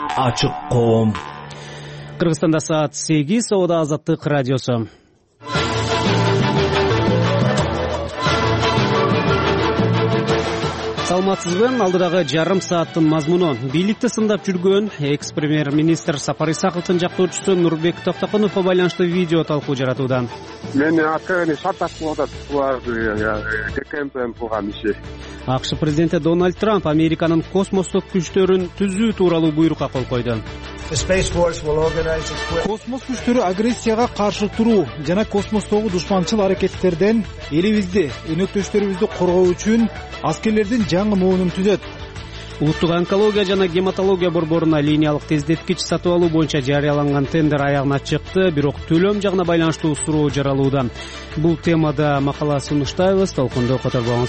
Ачык коом. Кыргызстанда саат 8, Ода Азаттык радиосу. Саламатсызбы? Алдыдагы жарым сааттын мазмуну. Бийликти сындап жүргөн экс-премьер-министр Сапар Исаковдун жактоочусу Нурбек Токтокуновго байланыштуу видео талкуу жаратууда. Мен откровенно шарташтырып КМПМ кылган иши. АКШ президенти Дональд Трамп Американын космостук күчтөрүн түзүү тууралуу буйрукка кол койду. Космос күчтөрү агрессияга каршы туруу жана космостогу душманчыл аракеттерден элибизди, өнөктөштөрүбүздү коргоо үчүн аскерлердин жаңы моонун түзөт. Улуттук онкология жана гематология борборуна линиялык тездеткич сатып алуу боюнча жарыяланган тендер аягына чыкты, бирок төлөм жагына байланыштуу суроо жаралууда. Бул темада макала сунуштайбыз, толкунду которбоңуз.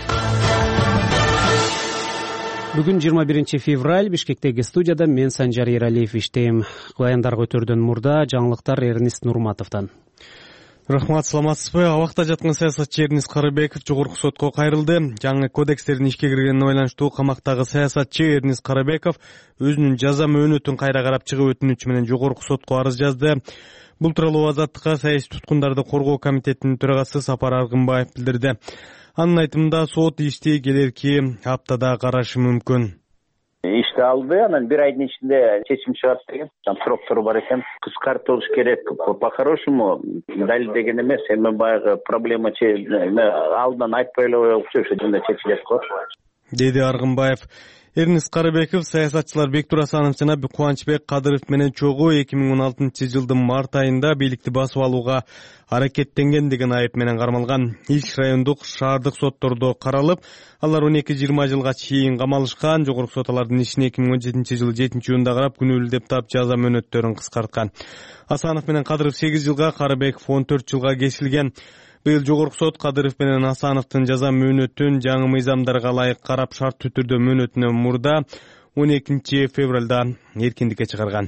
Бүгүн 21 февраль Бишкектеги студияда мен Санжар Ералиев иштейм. Баяндарга өтөрдөн мурда жаңылыктар Эрнист Нурматовдон. Рахмат, саламатсызбы? Абакта жаткан саясатчы Эрнист Карыбеков жогорку сотко кайрылды. Жаңы кодекстердин ишке киргенине байланыштуу камактагы саясатчы Эрнист Карыбеков өзүнүн жаза мөөнөтүн кайра карап чыгып өтүнүчү менен жогорку сотко арыз жазды. Бул тууралуу Азаттыкка саясий туткундарды коргоо комитетинин төрагасы Сапар Аргынбаев билдирди. Анын айтымында сот ишти келерки аптада карашы мүмкүн. Ишти алды, анан бир айдын ичинде чечим чыгат деген сроктор бар экен. Кыскартылыш керек. По-хорошему далилдеген эмес, эми баягы проблема алдынан айтпай эле коюш жөнүндө чечилет го, деди Аргынбаев. Эрнист Карыбеков саясатчылар Бектур Асанов жана Кубанычбек Кадыров менен чогуу 2016-жылдын март айында бийликти басып алууга аракеттенген деген айып менен кармалган. Иш райондук шаардык соттордо каралып, алар 12-20 жылга чейин камалышкан. Жогорку сот алардын ишин 2017-жылы 7-июнда карап, күнөөлүү деп таап жаза мөөнөттөрүн кыскарткан. Асанов менен Кадыров 8 жылга, Карыбеков 14 жылга кесилген. Быйыл жогорку сот Кадыров менен Асановдун жаза мөөнөтүн жаңы мыйзамдарга ылайык карап шарттуу түрдө мөөнөтүнөн мурда 12 февралда эркиндикке чыгарган.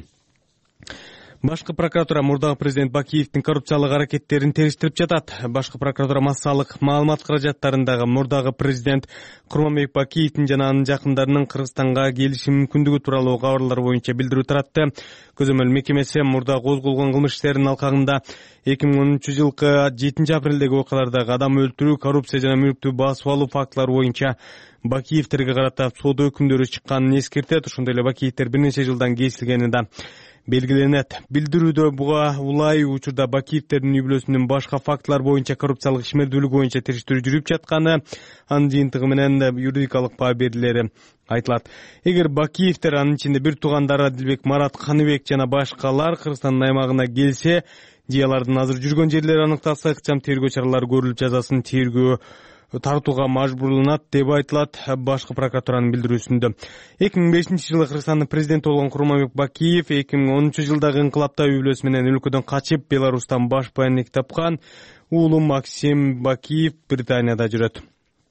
Башкы прокуратура мурдагы президент Бакиевдин коррупциялык аракеттерин териштирип жатат. Башкы прокуратура массалык маалымат каражаттарындагы мурдагы президент Курманбек Бакиевдин жана анын жакындарынын Кыргызстанга келиши мүмкүндүгү тууралуу кабарлар боюнча билдирүү таратты. Көзөмөл мекемеси мурда козголгон кылмыш иштеринин алкагында 2013-жылкы 7-апрелдеги окуялардагы адам өлтүрүү, коррупция жана мүлктү басып алуу фактылары боюнча Бакиевтерге карата сот өкүмдөрү чыкканын эскертет. Ошондой эле Бакиевтер бир нече жылдан кесилгени да белгиленет. Билдирүүдө буга улай учурда Бакиевтердин үй-бүлөсүнүн башка фактылар боюнча коррупциялык ишмердүүлүк боюнча териштирүү жүрүп жатканы, анын жыйынтыгы менен юридикалык баа берилери айтылат. Эгер Бакиевтер, анын ичинде бир туугандары Адилбек, Марат, Каныбек жана башкалар Кыргызстандын аймагына келсе, же алардын азыр жүргөн жерлери аныкталса, ыкчам тергөө чаралары көрүлүп жазасын тергөө тартууга мажбурланат деп айтылат башкы прокуратуранын билдирүүсүндө. 2005-жылы Кыргызстандын президенти болгон Курманбек Бакиев 2010-жылдагы инкылапта үй-бүлөсү менен өлкөдөн качып Беларустан баш баянник тапкан. Уулу Максим Бакиев Британияда жүрөт.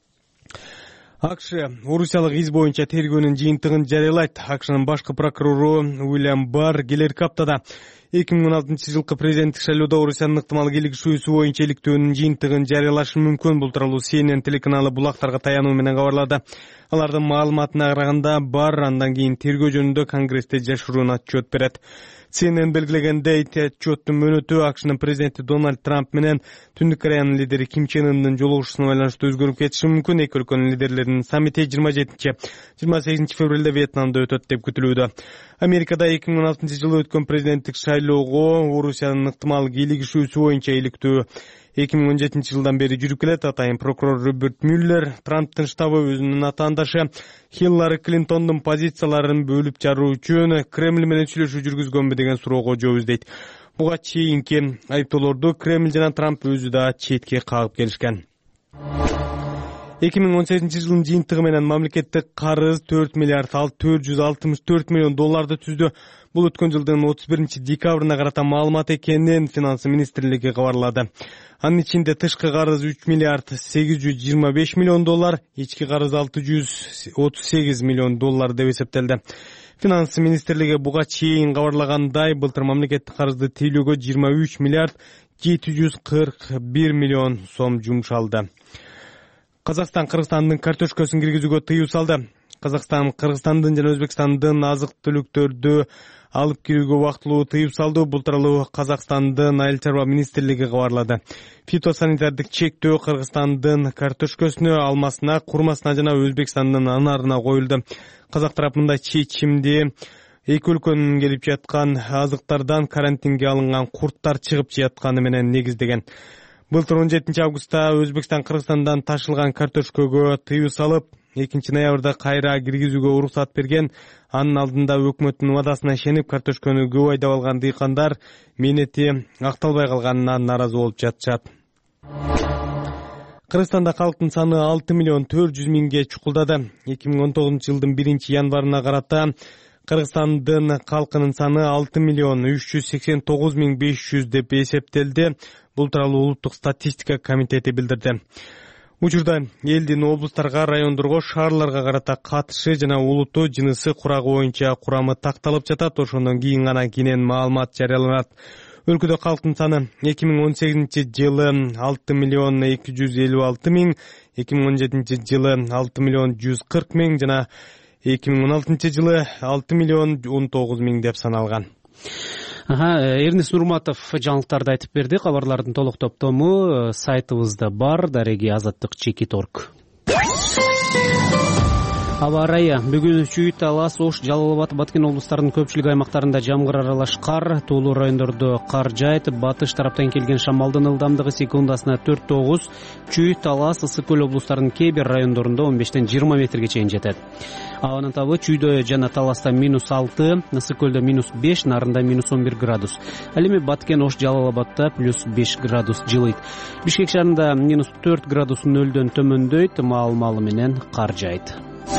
АКШ Орусиялык из боюнча тергөөнүн жыйынтыгын жарыялайт. АКШнын башкы прокурору Уильям Барр келерки аптада 2016-жылкы президенттик шайлоодо Орусиянын ыктымал кийлигишүүсү боюнча иликтөөнүн жыйынтыгын жарыялашы мүмкүн. Бул тууралуу CNN телеканалы булактарга таянуу менен кабарлады. Алардын маалыматына караганда, Барр андан кийин тергөө жөнүндө Конгрессте жашыруун отчет берет. CNN белгилегендей, отчеттун мөөнөтү АКШнын президенти Дональд Трамп менен Түндүк Кореянын лидери Ким Чен Ындын жолугушуусуна байланыштуу өзгөрүп кетиши мүмкүн. Эки өлкөнүн лидерлеринин саммити 27-28 февралда Вьетнамда өтөт деп күтүлүүдө. Америкада 2016-жылы өткөн президенттик шайлоого Орусиянын ыктымал кийлигишүүсү боюнча иликтөө 2017-жылдан бери жүрүп келет. Атайын прокурор Роберт Мюллер Трамптын штабы өзүнүн атаандашы Хиллари Клинтондун позицияларын бөлүп жаруу үчүн Кремль менен сүйлөшүү жүргүзгөнбү деген суроого жооп издейт. Буга чейинки айыптоолорду Кремль жана Трамп өзү да четке кагып келишкен. 2018-жылдын жыйынтыгы менен мамлекеттик карыз 4 миллиард 464 миллион долларды түздү. Бул өткөн жылдын 31-декабрына карата маалымат экенин Финансы министрлиги кабарлады. Анын ичинде тышкы карыз 3 миллиард 825 миллион доллар, ички карыз 638 миллион доллар деп эсептелди. Финансы министрлиги буга чейин кабарлагандай, былтыр мамлекеттик карызды тейлөөгө 23 миллиард 741 миллион сом жумшалды. Казакстан Кыргызстандын картошкасын киргизүүгө тыюу салды. Казакстан Кыргызстандын жана Өзбекстандын азык-түлүктөрдү алып кирүүгө убактылуу тыюу салды. Бул тууралуу Казакстандын Айыл чарба министрлиги кабарлады. Фитосанитардык чектөө Кыргызстандын картошкасына, алмасына, курмасына жана Өзбекстандын анарына коюлду. Казак тарап мындай чечимди эки өлкөнүн келип жаткан азыктардан карантинге алынган курттар чыгып жатканы менен негиздеген. Былтыр 17 августта Өзбекстан Кыргызстандан ташылган картошкөгө тыюу салып, 2 ноябрда кайра киргизүүгө уруксат берген. Анын алдында өкмөттүн убадасына ишенип картошканы көп айдап алган дыйкандар мээнети акталбай калганына нааразы болуп жатышат. Кыргызстанда калктын саны 6.400.000ге чукулдады. 2019-жылдын 1-январына карата Кыргызстандын калкынын саны 6.389.500 деп эсептелди. Бул тууралуу улуттук статистика комитети билдирди. Учурда элдин облустарга, райондорго, шаарларга карата катышы жана улуттуу жынысы курагы боюнча курамы такталып жатат. Ошондон кийин гана кенен маалымат жарыяланат. Өлкөдө калктын саны 2018-жылы 6.256.000, 2017-жылы 6.140.000 жана 2016-жылы 6.019.000 деп саналган. Эрнис Нурматов жаңылыктарды айтып берди. Кабарлардын толук топтому сайтыбызда бар. @azаттык.org. Аба ырайы бүгүн Чүй, Талас, Ош, Жалал Абад, Баткен облустарынын көпчүлүк аймактарында жамгыр аралаш кар, тоолуу райондордо кар жаайт. Батыш тараптан келген шамалдын ылдамдыгы секундасына 4-9, Чүй, Талас, Ысык көл облустарынын кээ бир райондорунда 15-20 метрге чейин жетет. Абанын табы Чүйдө жана Таласта -6, Ысык көлдө -5, Нарында -11 градус. Ал эми Баткен, Ош, Жалал Абадта +5 градус жылыйт. Бишкек шаарында -4 градус нөлдөн төмөндөйт, маал-маалы менен кар жаайт.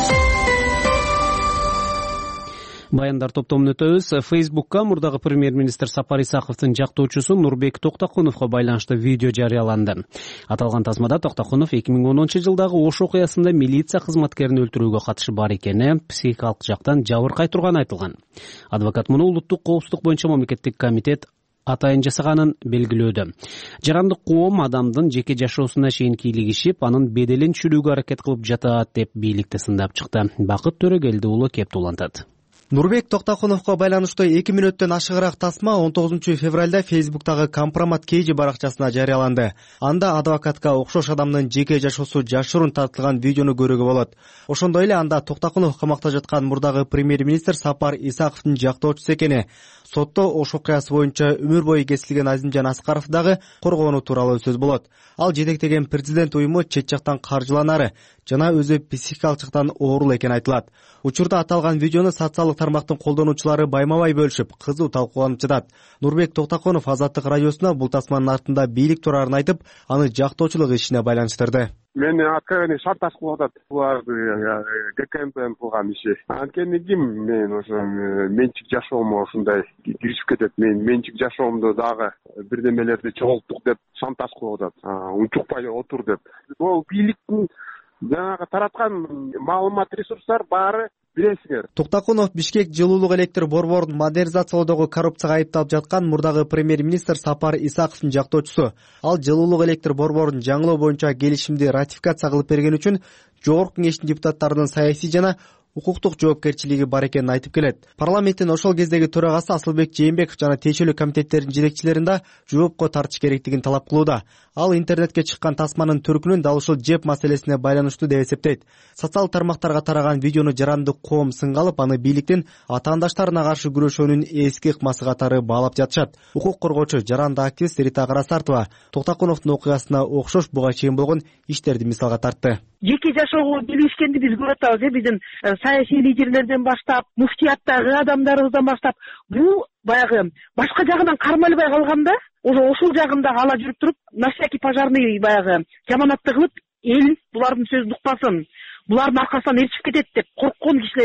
Баяндар топтомун өтөбүз. Фейсбукка мурдагы премьер-министр Сапар Исаковдун жактоочусу Нурбек Токтокуновго байланыштуу видео жарыяланды. Аталган тасмада Токтокунов 2010-жылдагы Ош окуясында милиция кызматкерин өлтүрүүгө катышы бар экени, психикалык жактан жабыркай турганы айтылган. Адвокат муну улуттук коопсуздук боюнча мамлекеттик комитет атайын жасаганын белгилөөдө. Жарандык коом адамдын жеке жашоосуна чейин кийлигишип, анын беделин түшүрүүгө аракет кылып жатат деп бийликти сындап чыкты. Бакыт Төрөгелди уулу кеп улантат. Нурбек Токтокуновго байланыштуу 2 мүнөттөн ашыгыраак тасма 19 февралда Фейсбуктагы компромат кейжи баракчасына жарыяланды. Анда адвокатка окшош адамдын жеке жашоосу жашыруун тартылган видеону көрүүгө болот. Ошондой эле анда Токтокунов камакта жаткан мурдагы премьер-министр Сапар Исаковдун жактоочусу экени, сотто Ош окуясы боюнча өмүр бою кесилген Азимжан Аскаров дагы коргонуу тууралуу сөз болот. Ал жетектеген президент уюму чет жактан каржыланары жана өзү психикалык жактан оорул экени айтылат. Учурда аталган видеону социалдык тармактын колдонуучулары байма-бай бөлүшүп, кызуу талкууланып жатат. Нурбек Токтокунов Азаттык радиосуна бул тасманын артында бийлик турарын айтып, аны жактоочулук ишине байланыштырды. Мени откровенно шарташ кылып атат. Буларды ГКМПнын кылган иши. Анткени ким мен ошо менчик жашоомго ушундай киришип кетет. Мен менчик жашоомдо дагы бирдемелерди чогулттук деп шантаж кылып атат. Унчукпай отур деп. Ол бийликтин жанагы тараткан маалымат ресурстар баары билесиңер. Токтокунов Бишкек жылуулук электр борборун модернизациялоодогу коррупцияга айыпталып жаткан мурдагы премьер-министр Сапар Исаковдун жактоочусу. Ал жылуулук электр борборун жаңылоо боюнча келишимди ратификация кылып берген үчүн Жогорку Кеңештин депутаттарынын саясий жана укуктук жоопкерчилиги бар экенин айтып келет. Парламенттин ошол кездеги төрагасы Асылбек Жээнбеков жана тиешелүү комитеттердин жетекчилерин да жоопко тартыш керектигин талап кылууда. Ал интернетке чыккан тасманын төркүнүн дал ушул жеп маселесине байланыштуу деп эсептейт. Социалдык тармактарга тараган видеону жарандык коом сынга алып, аны бийликтин атаандаштарына каршы күрөшүүнүн эски ыкмасы катары баалап жатышат. Укук коргоочу жаранды активист Рита Карасартова Токтокуновдун окуясына окшош буга чейин болгон иштерди мисалга тартты. Жеке жашоого билишкенди биз көрүп атабыз. Биздин саясий лидерлерден баштап, муфтияттагы адамдарыбыздан баштап, бул баягы башка жагынан кармалбай калганда, ошол жагында ала жүрүп туруп, на всякий пожарный баягы жаманатты кылып, эл булардын сөзүн укпасын, булардын аркасынан ээрчип кетет деп корккон кишилерге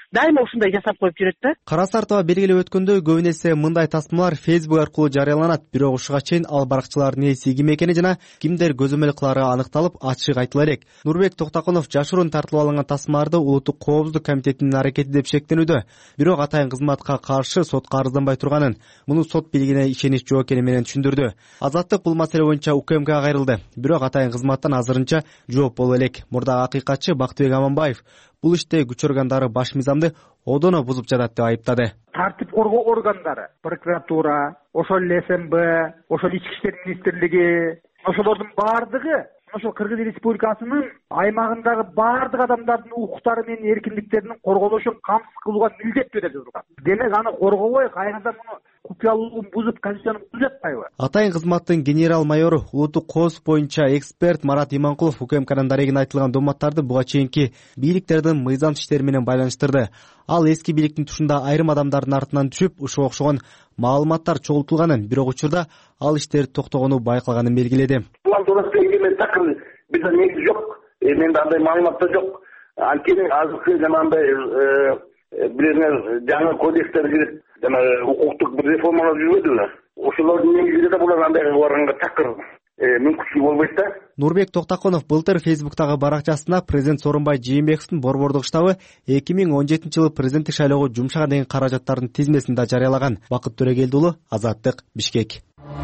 дайыма ушундай жасап коюп жүрөт да. Кара Сартова белгилеп өткөндөй, көбүн эсе мындай тасмалар Facebook аркылуу жарыяланат, бирок ушуга чейин ал баракчалардын ээси ким экени жана кимдер көзөмөл кылары аныкталып, ачык айтыла элек. Нурбек Токтокунов жашыруун тартылып алынган тасмаларды Улуттук коопсуздук комитетинин аракети деп шектенүүдө, бирок атайын кызматка каршы сотко арызданбай турганын, муну сот бийлигине ишенич жок экени менен түшүндүрдү. Азаттык бул маселе боюнча УКМКга кайрылды, бирок атайын кызматтан азырынча жооп боло элек. Мурдагы акыйкатчы Бактыбек Аманбаев бул иште күч органдары баш мыйзамды одоно бузуп жатат деп айыптады. Тартип коргоо органдары, прокуратура, ошол эле СМБ, ошол Ички иштер министрлиги, ошолордун баардыгы ошол Кыргыз Республикасынын аймагындагы баардык адамдардын укуктары менен эркиндиктеринин корголушун камсыз кылууга милдеттүү деп жазылган. Демек аны коргобой кайрадан муну купуялуулугун бузуп, конституцияны бузуп жатпайбы? Атайын кызматтын генерал майору, улуттук коопсуздук боюнча эксперт Марат Иманкулов УКМКнын дарегине айтылган дооматтарды буга чейинки бийликтердин мыйзамсыз иштери менен байланыштырды. Ал эски бийликтин тушунда айрым адамдардын артынан түшүп, ушуга окшогон маалыматтар чогултулганын, бирок учурда ал иштер токтогону байкалганын белгиледи. Бул туурасында мен такыр бизде негиз жок. Менде андай маалымат да жок. Анткени азыркы жанагындай бирлер жаңы кодекстер кирип, жана укуктук бир реформалар жүрбөдүбү? Ошолордун негизинде да булар андай барганга такыр мүмкүнчүлүк болбойт да. Нурбек Токтокунов былтыр Facebook'тагы баракчасына президент Сооронбай Жээнбековдун борбордук штабы 2017 жылы президенттик шайлоого жумшаган деген каражаттардын тизмесин да жарыялаган. Бакыт Төрөгелди уулу, Азаттык, Бишкек.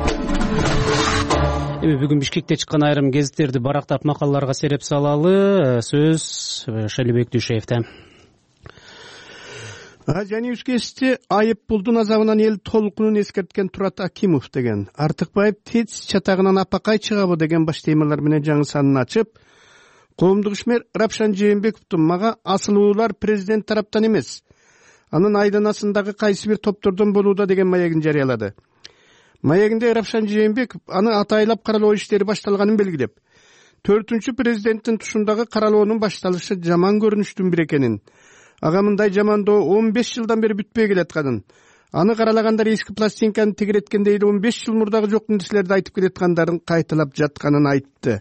Бүгүн Бишкекте чыккан айрым гезиттерди барактап макалаларга сереп салалы. Сөз Шалибек Дүйшеевде. Жанибишкешти айып пулдун азабынан эл толкунун эскерткен Турат Акимов деген, Артыкбаев ТЭЦ чатагынан апакай чыгабы деген баш темалар менен жаңы санын ачып, коомдук ишмер Рапшан Жээнбековдун мага асылуулар президент тараптан эмес, анын айланасындагы кайсы бир топтордон болууда деген маегин жарыялады. Маегинде Рапшан Жээнбеков аны атайлап каралоо иштери башталганын белгилеп, 4-чү президенттин тушундагы каралоонун башталышы жаман көрүнүштүн бир экенин, ага мындай жамандоо 15 жылдан бери бүтпөй келатканын, аны каралагандар эски пластинканы тегереткенде 15 жыл мурдагы жок нерселерди айтып келаткандарын кайталап жатканын айтты.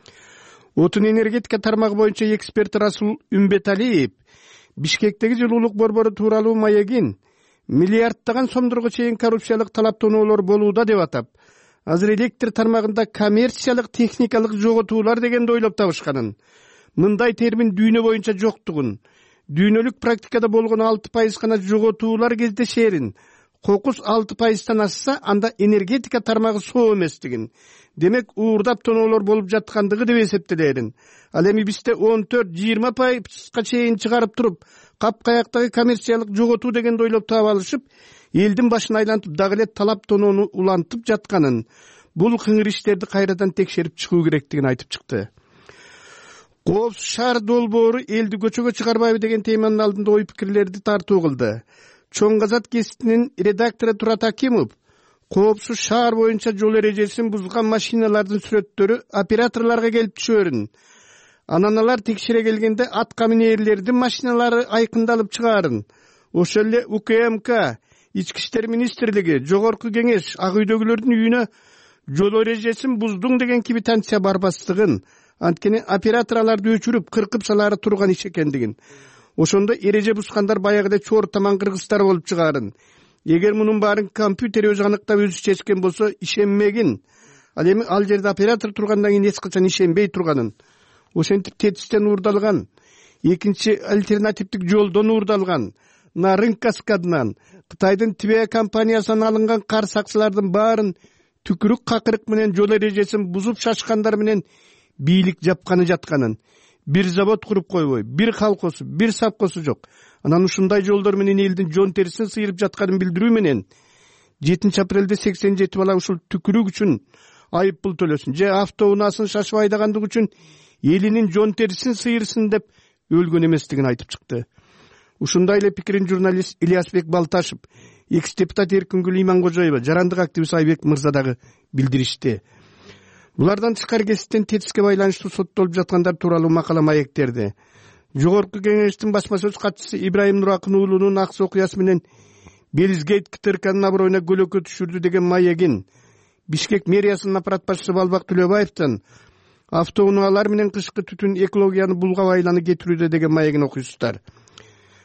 Отун энергетика тармагы боюнча эксперт Расул Үмбеталиев Бишкектеги жылуулук борбору тууралуу маегин миллиарддаган сомдорго чейин коррупциялык талаптоолор болууда деп атап, азыр электр тармагында коммерциялык техникалык жоготуулар дегенди ойлоп табышканын, мындай термин дүйнө боюнча жоктугун, дүйнөлүк практикада болгон 6% гана жоготуулар кездешерин, кокус 6%тан ашса, анда энергетика тармагы соо эместигин, демек уурдап тоноолор болуп жаткандыгы деп эсептелерин. Ал эми бизде 14-20%га чейин чыгарып туруп, капкаяктагы коммерциялык жоготуу дегенди ойлоп таап алышып, элдин башын айлантып, дагы эле талап тоноону улантып жатканын, бул кыңыр иштерди кайрадан текшерип чыгуу керектигин айтып чыкты. Коопсуз шаар долбоору элди көчөгө чыгарбайбы деген теманын алдында ой пикирлерди тартуу кылды. Чоң Казак гезитинин редактору Турат Акимов коопсуз шаар боюнча жол эрежесин бузган машиналардын сүрөттөрү операторлорго келип түшөрүн. Анан алар текшере келгенде атка минээрлердин машиналары айкындалып чыгаарын. Ошол эле УКМК, Ички иштер министрлиги, Жогорку кеңеш ак үйдөгүлөрдүн үйүнө жол эрежесин буздуң деген квитанция барбастыгын, анткени оператор аларды өчүрүп, кыркып салары турган иш экендигин. Ошондо эреже бузгандар баягыда чор таман кыргыздар болуп чыгаарын. Эгер мунун баарын компьютер өзү аныктап өзү чечкен болсо ишенмегин. Ал эми ал жерде оператор тургандан кийин эч качан ишенбей турганын. Ошентип ТЭЦтен уурдалган, экинчи альтернативдик жолдон уурдалган, Нарын каскадынан, Кытайдын ТВ компаниясынан алынган кар сакчылардын баарын түкүрүк какырык менен жол эрежесин бузуп шашкандар менен бийлик жапканы жатканын, бир завод куруп койбой, бир колхозу, бир совхозу жок. Анан ушундай жолдор менен элдин жон терисин сыйрып жатканын билдирүү менен 7 апрелде 87 бала ушул түкүрүк үчүн айып пул төлөсүн, же автоунаасын шашып айдагандык үчүн элинин жон терисин сыйырсын деп өлгөн эместигин айтып чыкты. Ушундай эле пикирин журналист Ильясбек Балташев, экс-депутат Эркингүл Иманкожоева, жарандык активист Айбек Мырза дагы билдиришти. Булардан тышкары гезиттен ТЭЦке байланыштуу соттолуп жаткандар тууралуу макала маектерди. Жогорку кеңештин басма сөз катчысы Ибраим Нуракын уулунун акс окуясы менен Белизгейт КТРКнын аброюна көлөкө түшүрдү деген маегин, Бишкек мэриясынын аппарат башчысы Балбак Төлөбаевдин автоунаалар менен кышкы түтүн экологияны булгап айланып кетирүүдө деген маегин окуйсуздар.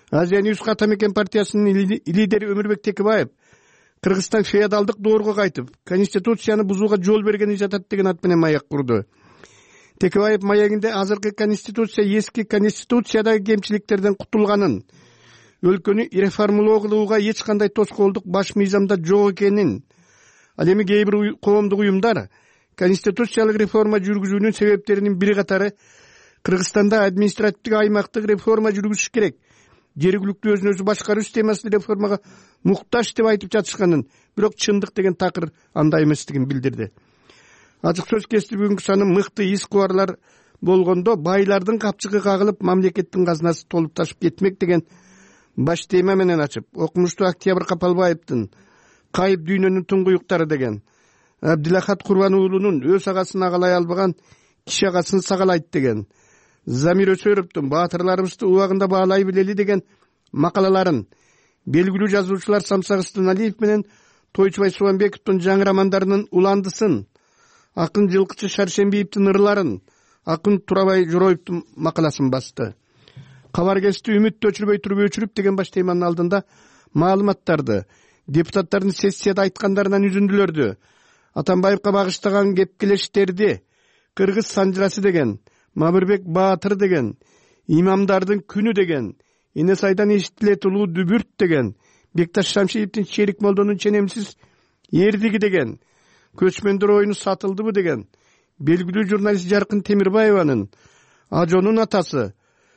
Азия Ньюс Атамекен партиясынын лидери Өмүрбек Текебаев Кыргызстан феодалдык доорго кайтып, конституцияны бузууга жол бергени жатат деген ат менен маяк курду. Текебаев маягинде азыркы конституция эски конституциядагы кемчиликтерден кутулганын, өлкөнү реформалоо кылууга эч кандай тоскоолдук баш мыйзамда жок экенин, ал эми кээ бир коомдук уюмдар конституциялык реформа жүргүзүүнүн себептеринин бири катары Кыргызстанда административдик аймактык реформа жүргүзүш керек, жергиликтүү өзүн өзү башкаруу системасы реформага муктаж деп айтып жатышканын, бирок чындык деген такыр андай эместигин билдирди. Ачык сөз кести бүгүнкү саны мыкты ис кубарлар болгондо байлардын капчыгы кагылып, мамлекеттин казынасы толуп ташып кетмек деген баш тема менен ачып, окумуштуу Октябрь Капалбаевдин Кайып дүйнөнүн туңгуюктары деген, Абдилахат Курбан уулунун өз агасын агалай албаган киши агасын сагалайт деген, Замир Өсөровдун баатырларыбызды убагында баалай билели деген макалаларын, белгилүү жазуучулар Самсак Станалиев менен Тойчубай Субанбековдун жаңы романдарынын уландысын, акын Жылкычы Шаршембиевдин ырларын, акын Турабай Жороевдун макаласын басты. Кабар кести үмүт өчүрбөй туруп өчүрүп деген баш теманын алдында маалыматтарды, депутаттардын сессияда айткандарынан үзүндүлөрдү, Атамбаевка багыштаган кепкелештерди, Кыргыз санжырасы деген, Мамырбек Баатыр деген, имамдардын күнү деген, Энесайдан эшитилет улуу дүбүрт деген, Бекташ Шамшиевдин Черик Молдонун ченемсиз эрдиги деген, көчмөндөр оюну сатылдыбы деген, белгилүү журналист Жаркын Темирбаеванын Ажонун атасы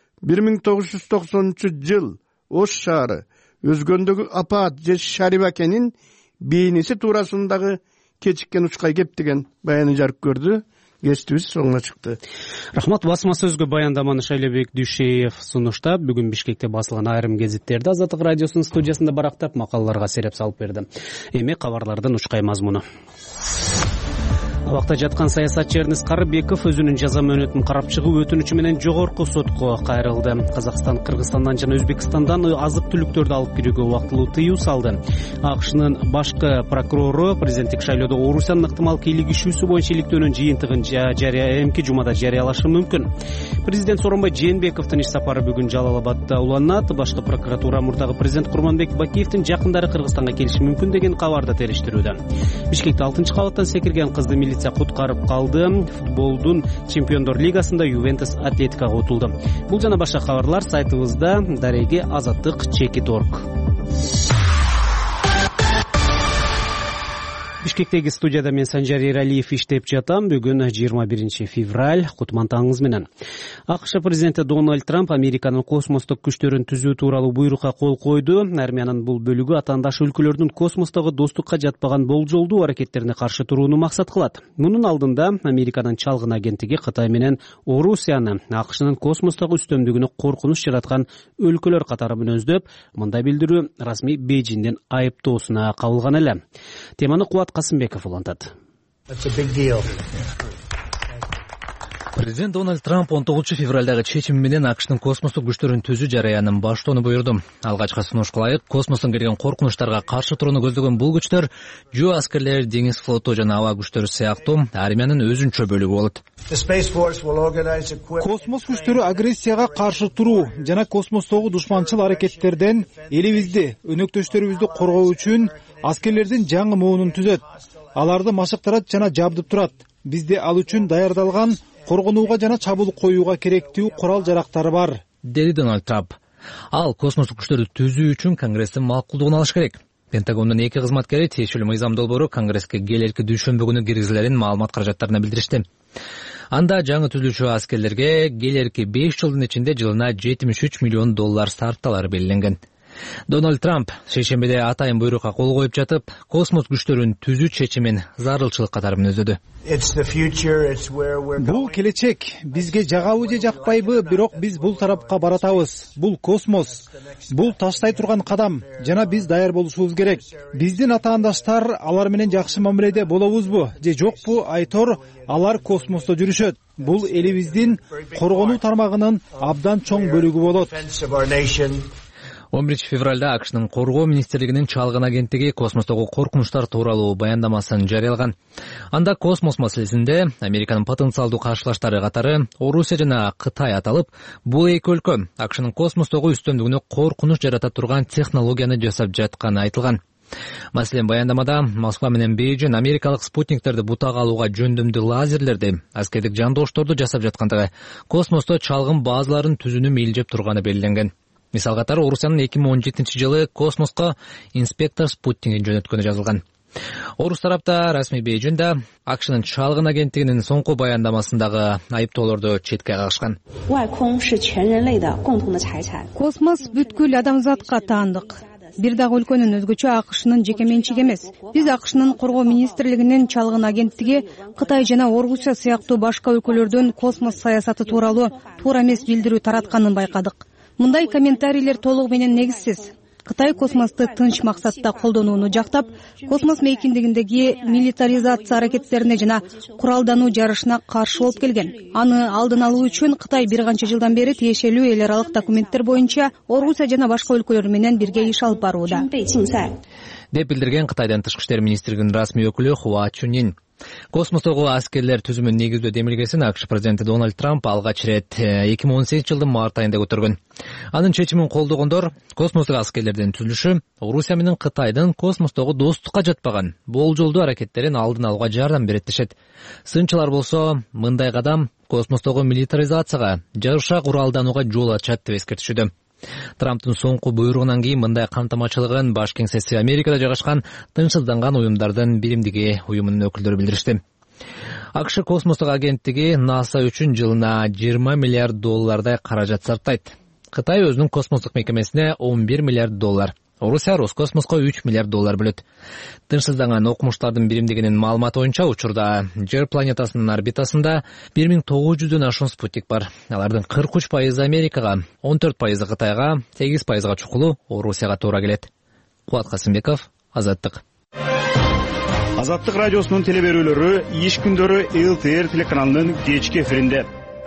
1990 Ош шаары өзгөндөгү апаат же Шарибакенин бейнеси туурасындагы кечиккен учкай кеп деген баянын жарык көрдү. Кестибиз соңуна чыкты. Рахмат. Басма сөзгө баяндаманы Шайлебек Дүйшеев сунуштап, бүгүн Бишкекте басылган айрым гезиттерди Азаттык радиосунун студиясында барактап, макалаларга сереп салып берди. Эми кабарлардын учкай мазмуну. Абакта жаткан саясатчы Эрнис Карыбеков өзүнүн жаза мөөнөтүн карап чыгуу өтүнүчү менен жогорку сотко кайрылды. Казакстан Кыргызстандан жана Өзбекстандан азык түлүктөрдү алып кирүүгө убактылуу тыюу салды. АКШнын башкы прокурору президенттик шайлоодо Орусиянын ыктымал кийлигишүүсү боюнча иликтөөнүн жыйынтыгын эмки жумада жарыялашы мүмкүн. Президент Сооронбай Жээнбековдун иш сапары бүгүн Жалал-Абадда уланат. Башкы прокуратура мурдагы президент Курманбек Бакиевдин жакындары Кыргызстанга келиши мүмкүн деген кабарды териштирүүдө. Бишкекте 6-кабаттан секирген кызды милиция куткарып калды. Футболдун Чемпиондор лигасында Ювентус Атлетикага утулду. Бул жана башка кабарлар сайтыбызда дареги azattik.org. Бишкектеги студияда мен Санжар Эралиев иштеп жатам. Бүгүн 21 февраль. Кутман таңыңыз менен. АКШ президенти Дональд Трамп Американын космостук күчтөрүн түзүү тууралуу буйрукка кол койду. Армиянын бул бөлүгү атаандаш өлкөлөрдүн космостогу достукка жатпаган болжолдуу аракеттерине каршы турууну максат кылат. Мунун алдында Американын чалгын агенттиги Кытай менен Орусияны АКШнын космостогу үстөмдүгүнө коркунуч жараткан өлкөлөр катары мүнөздөп, мындай билдирүү расмий Бейжиңдин айыптоосуна кабылган эле. Теманы Касымбеков улантат. Президент Дональд Трамп 19 февралдагы чечими менен АКШнын космостук күчтөрүн түзүү жараянын баштоону буйрду. Алгачкы сунушка ылайык космостон келген коркунучтарга каршы турууну көздөгөн бул күчтөр жөө аскерлери, деңиз флоту жана аба күчтөрү сыяктуу армиянын өзүнчө бөлүгү болот. Космос күчтөрү агрессияга каршы туруу жана космостогу душманчыл аракеттерден элибизди, өнөктөштөрүбүздү коргоо үчүн аскерлердин жаңы моонун түзөт. Аларды машыктырат жана жабдып турат. Бизде ал үчүн даярдалган коргонууга жана чабуул коюуга керектүү курал-жарактары бар, деди Дональд Трамп. Ал космостук күчтөрдү түзүү үчүн Конгресстин макулдугун алыш керек. Пентагондун 2 кызматкери тиешелүү мыйзам долбоору Конгресске келерки дүйшөмбү күнү киргизилерин маалымат каражаттарына билдиришти. Анда жаңы түзүлүүчү аскерлерге келерки 5 жылдын ичинде жылына $73 миллион стартталары белгиленген. Дональд Трамп шейшембиде атайын буйрукка кол коюп жатып, космос күчтөрүн түзүү чечимин зарылчылык катары мүнөздөдү. Бул келечек. Бизге жагабы же жакпайбы, бирок биз бул тарапка баратабыз. Бул космос. Бул таштай турган кадам жана биз даяр болушубуз керек. Биздин атаандаштар алар менен жакшы мамиледе болобузбу же жокпу айтор, алар космосто жүрүшөт. Бул элибиздин коргонуу тармагынын абдан чоң бөлүгү болот. 11 февралда АКШнын коргоо министрлигинин чалгын агенттиги космостогу коркунучтар тууралуу баяндамасын жарыялаган. Анда космос маселесинде Американын потенциалдуу каршылаштары катары Орусия жана Кытай аталып, бул эки өлкө АКШнын космостогу үстөмдүгүнө коркунуч жарата турган технологияны жасап жатканы айтылган. Маселен, баяндамада Москва менен Бейжин америкалык спутниктерди бутага алууга жөндөмдүү лазерлерди, аскердик жандоошторду жасап жаткандыгы, космосто чалгын базаларын түзүүнү мээлжеп турганы белгиленген. Мисал катары Орусиянын 2017 жылы космоско инспектор спутнигин жөнөткөнү жазылган. Орус тарапта расмий Бейжинде АКШнын чалгын агенттигинин соңку баяндамасындагы айыптоолорду четке кагышкан. Космос бүткүл адамзатка таандык. Бир дагы өлкөнүн өзгөчө АКШнын жеке менчиги эмес. Биз АКШнын коргоо министрлигинин чалгын агенттиги Кытай жана Орусия сыяктуу башка өлкөлөрдөн космос саясаты тууралуу туура эмес билдирүү таратканын байкадык. Мындай комментарийлер толугу менен негизсиз. Кытай космосту тынч максатта колдонууну жактап, космос мейкиндигиндеги милитаризация аракеттерине жана куралдануу жарышына каршы болуп келген. Аны алдын алуу үчүн Кытай бир канча жылдан бери тиешелүү эл аралык документтер боюнча Орусия жана башка өлкөлөр менен бирге иш алып барууда, деп билдирген Кытайдын тышкы иштер министрлигинин расмий өкүлү Хуа Чунин. Космостогу аскерлер түзүмүн негиздөө демилгесин АКШ президенти Дональд Трамп алгач ирет 2018 жылдын март айында көтөргөн. Анын чечимин колдогондор космостук аскерлердин түзүлүшү Орусия менен Кытайдын космостогу достукка жатпаган болжолдуу аракеттерин алдын алууга жардам берет дешет. Сынчылар болсо, мындай кадам космостогу милитаризацияга, жарыша куралданууга жол ачат деп эскертишүүдө. Трамптын соңку буйругунан кийин мындай камтамачылыгын баш кеңсеси Америкада жайгашкан тынчсызданган уюмдардын биримдиги уюмунун өкүлдөрү билдиришти. АКШ космостук агенттиги НАСА үчүн жылына $20 миллиард каражат сарптайт. Кытай өзүнүн космостук мекемесине $11 миллиард, Орусия Роскосмоско $3 миллиард белет. Тынчсызданган окумуштардын биримдигинин маалыматы боюнча учурда Жер планетасынын орбитасында 1900дөн ашуун спутник бар. Алардын 43% Америкага, 14% Кытайга, 8% чукулу Орусияга туура келет. Кубат Касымбеков, Азаттык. Азаттык радиосунун телеберүүлөрү иш күндөрү ЛТР телеканалынын кечки эфиринде.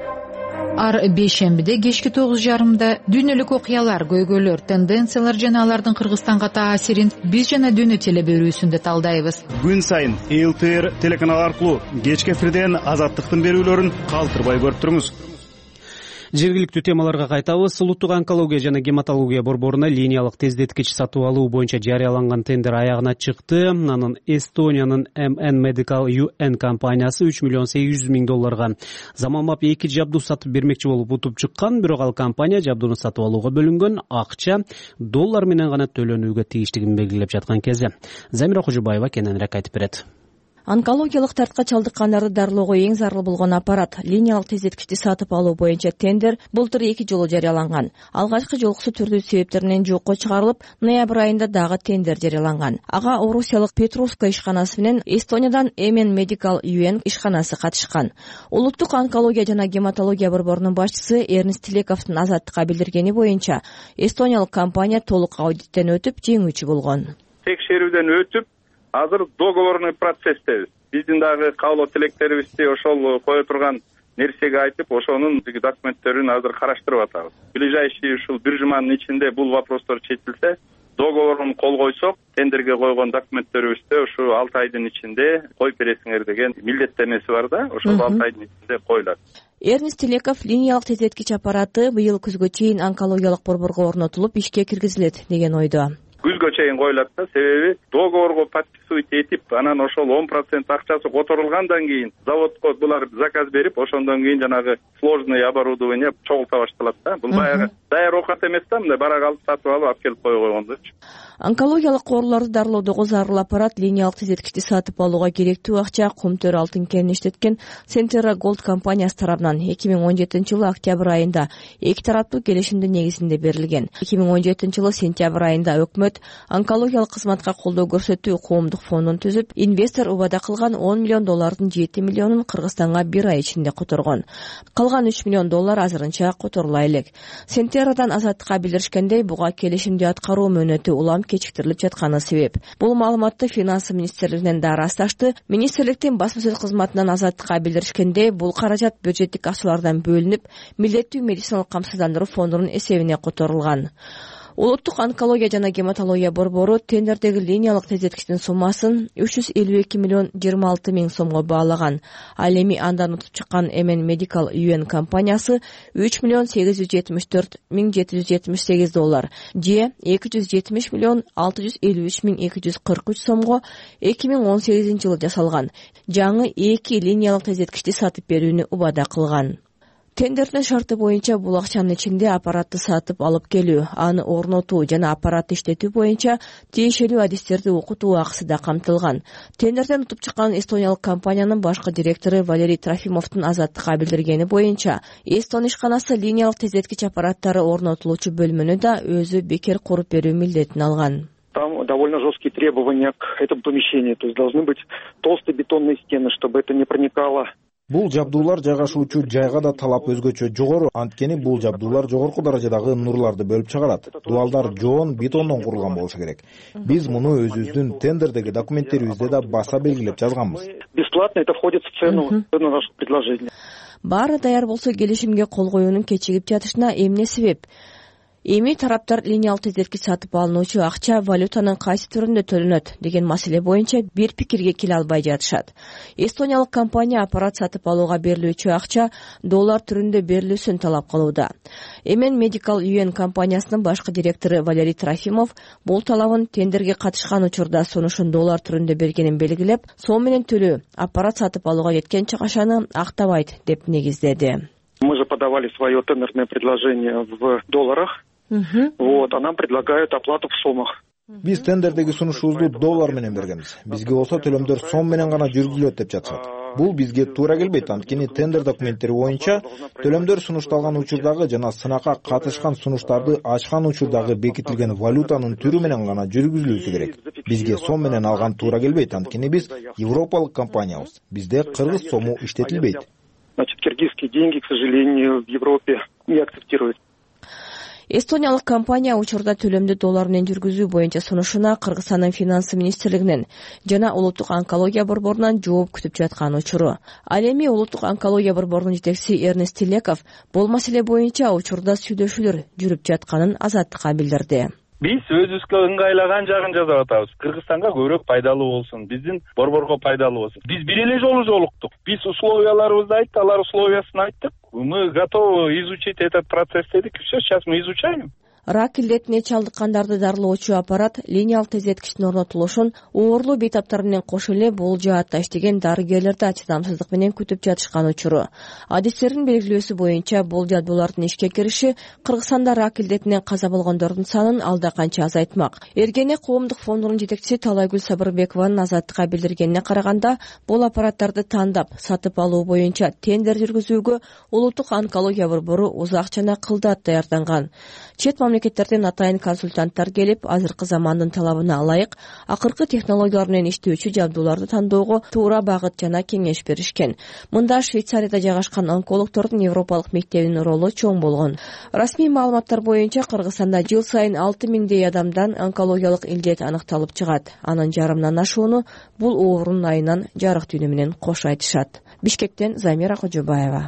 Ар бейшембиде кечки 9:30 дүйнөлүк окуялар, көйгөйлөр, тенденциялар жана алардын Кыргызстанга таасирин биз жана дүйнө телеберүүсүндө талдайбыз. Күн сайын ЛТР телеканалы аркылуу кечки эфирден Азаттыктын берүүлөрүн калтырбай көрүп туруңуз. Жергиликтүү темаларга кайтабыз. Улуттук онкология жана гематология борборуна линиялык тездеткич сатып алуу боюнча жарыяланган тендер аягына чыкты. Анын Эстониянын MN Medical UN компаниясы $3,8 миң заманбап 2 жабдуу сатып бермекчи болуп утуп чыккан, бирок ал компания жабдууну сатып алууга бөлүнгөн акча $доллар менен гана төлөнүүгө тийиштигин белгилеп жаткан кезде. Замира Кожубаева кененирээк айтып берет. Онкологиялык тартка чалдыккандарды дарылоого эң зарыл болгон аппарат линиялык тездеткичти сатып алуу боюнча тендер былтыр 2 жолу жарыяланган. Алгачкы жолкусу түрдүү себептеринен жокко чыгарылып, ноябрь айында дагы тендер жарыяланган. Ага Орусиялык Петровская ишканасы менен Эстониядан MN Medical UN ишканасы катышкан. Улуттук онкология жана гематология борборунун башчысы Эрнст Тилековдун Азаттыкка билдиргени боюнча, эстониялык компания толук аудиттен өтүп, жеңүүчү болгон. Текшерүүдөн өтүп, азыр договорный процесстебиз. Биздин дагы каалоо тилектерибизди ошол кое турган нерсеге айтып, ошонун документтерин азыр караштырып атабыз. Ближайший ушул 1 жуманын ичинде бул вопростор чечилсе, договорун кол койсок, тендерге койгон документтерибизди ушу 6 айдын ичинде коюп бересиңер деген милдеттенеси бар да, ошол 6 айдын ичинде коюлат. Эрнст Тилеков линиялык тездеткич аппараты быйыл күзгө чейин онкологиялык борборго орнотулуп ишке киргизилет деген ойдо. Күзгө чейин коюлат да, себеби договорго подписывать этип, анан ошол 10% акчасы которулгандан кийин заводко булар заказ берип, ошондон кийин жанагы сложный оборудование чогулта башталат да. Бул баягы даяр оокат эмес да, мындай барак алып сатып алып келип кое койгондочу. Онкологиялык ооруларды дарылоодогу зарыл аппарат линиялык тездеткичти сатып алууга керектүү акча Кумтөр алтын кенин иштеткен Centera Gold компаниясы тарабынан 2017 жылы октябрь айында эки тараптуу келишимдин негизинде берилген. 2017 жылы сентябрь айында өкмөт онкологиялык кызматка колдоо көрсөтүү коомдук фондун түзүп, инвестор убада кылган $10 миллион $7 миллионун Кыргызстанга бир ай ичинде которгон. Калган $3 миллион азырынча которула элек. Centeraдан Азаттыкка билдиришкендей, буга келишимди аткаруу мөөнөтү улам кечиктирилип жатканы себеп. Бул маалыматты финансы министрлигинен да ырасташты. Министрликтин басма сөз кызматынан Азаттыкка билдиришкендей, бул каражат бюджеттик акчалардан бөлүнүп, милдеттүү медициналык камсыздандыруу фондунун эсебине которулган. Улуттук онкология жана гематология борбору тендердеги линиялык тездеткичтин суммасын 352 миллион 26 миң сомго баалаган. Ал эми андан утуп чыккан Emen Medical UN компаниясы 3 миллион 874 миң 778 доллар же 270 миллион 653 миң 243 сомго 2018-жылы жасалган жаңы 2 линиялык тездеткичти сатып берүүнү убада кылган. Тендердин шарты боюнча бул акчанын ичинде аппаратты сатып алып келүү, аны орнотуу жана аппаратты иштетүү боюнча тиешелүү адистерди окутуу акысы да камтылган. Тендерден утуп чыккан эстониялык компаниянын башкы директору Валерий Трофимовдун азаттыкка билдиргени боюнча, Эстон ишканасы линиялык тездеткич аппараттары орнотулуучу бөлмөнү да өзү бекер куруп берүү милдетин алган. Там довольно жесткие требования к этому помещению, то есть должны быть толстые бетонные стены, чтобы это не проникало. Бул жабдуулар жайгашуучу жайга да талап өзгөчө жогору, анткени бул жабдуулар жогорку даражадагы нурларды бөлүп чыгарат. Дуалдар жоон бетондон курулган болушу керек. Биз муну өзүбүздүн тендердеги документтерибизде да баса белгилеп жазганбыз. Бесплатно это входит в цену на наше предложение. Баары даяр болсо келишимге кол коюунун кечигип жатышына эмне себеп? Эми тараптар линиялык тездеткич сатып алынуучу акча валютанын кайсы түрүндө төлөнөт деген маселе боюнча бир пикирге келе албай жатышат. Эстониялык компания аппарат сатып алууга берилүүчү акча доллар түрүндө берилүүсүн талап кылууда. Emen Medical UN компаниясынын башкы директору Валерий Трофимов бул талабын тендерге катышкан учурда сунушун доллар түрүндө бергенин белгилеп, сом менен төлөө аппарат сатып алууга кеткен чыгашаны актабайт деп негиздеди. Мы же подавали свое тендерное предложение в долларах. А нам предлагают оплату в сомах. Биз тендердеги сунушубузду доллар менен бергенбиз. Бизге болсо төлөмдөр сом менен гана жүргүзүлөт деп жатышат. Бул бизге туура келбейт, анткени тендер документтери боюнча төлөмдөр сунушталган учурдагы жана сынакка катышкан сунуштарды ачкан учурдагы бекитилген валютанын түрү менен гана жүргүзүлүүсү керек. Бизге сом менен алган туура келбейт, анткени биз европалык компаниябыз. Бизде кыргыз сому иштетилбейт. Значит, киргизские деньги, к сожалению, в Европе не акцептируют. Эстониялык компания учурда төлөмдү доллар менен жүргүзүү боюнча сунушуна Кыргызстандын финансы министрлигинен жана улуттук онкология борборунан жооп күтүп жаткан учуру. Ал эми улуттук онкология борборунун жетекчиси Эрнест Тилеков бул маселе боюнча учурда сүйлөшүүлөр жүрүп жатканын азаттыкка билдирди. Биз өзүбүзгө ыңгайлаган жагын жасап атабыз. Кыргызстанга көбүрөөк пайдалуу болсун, биздин борборго пайдалуу болсун. Биз бир эле жолу жолуктук. Биз условияларыбызды айттык, алар условиясын айттык. Мы готовы изучить этот процесс дедик. Все, сейчас мы изучаем. Рак илдетине чалдыккандарды дарылоочу аппарат линиялык тездеткичтин орнотулушун оорлуу бейтаптар менен кошо эле бул жаатта иштеген дарыгерлерди чыдамсыздык менен күтүп жатышкан учуру. Адистердин белгилөөсү боюнча бул жабдуулардын ишке кириши Кыргызстанда рак илдетинен каза болгондордун санын алда канча азайтмак. Эргене коомдук фондунун жетекчиси Талайгүл Сабырбекованын азаттыкка билдиргенине караганда, бул аппараттарды тандап сатып алуу боюнча тендер жүргүзүүгө улуттук онкология борбору узак жана кылдат даярданган. Чет мамлекеттерден атайын консультанттар келип, азыркы замандын талабына ылайык акыркы технологиялар менен иштөөчү жабдууларды тандоого туура багыт жана кеңеш беришкен. Мында Швейцарияда жайгашкан онкологдордун европалык мектебинин ролу чоң болгон. Расмий маалыматтар боюнча Кыргызстанда жыл сайын 6 миңдей адамдан онкологиялык илдет аныкталып чыгат. Анын жарымынан ашууну бул оорунун айынан жарык түйүнү менен кош айтышат. Бишкектен Замира Кожобаева.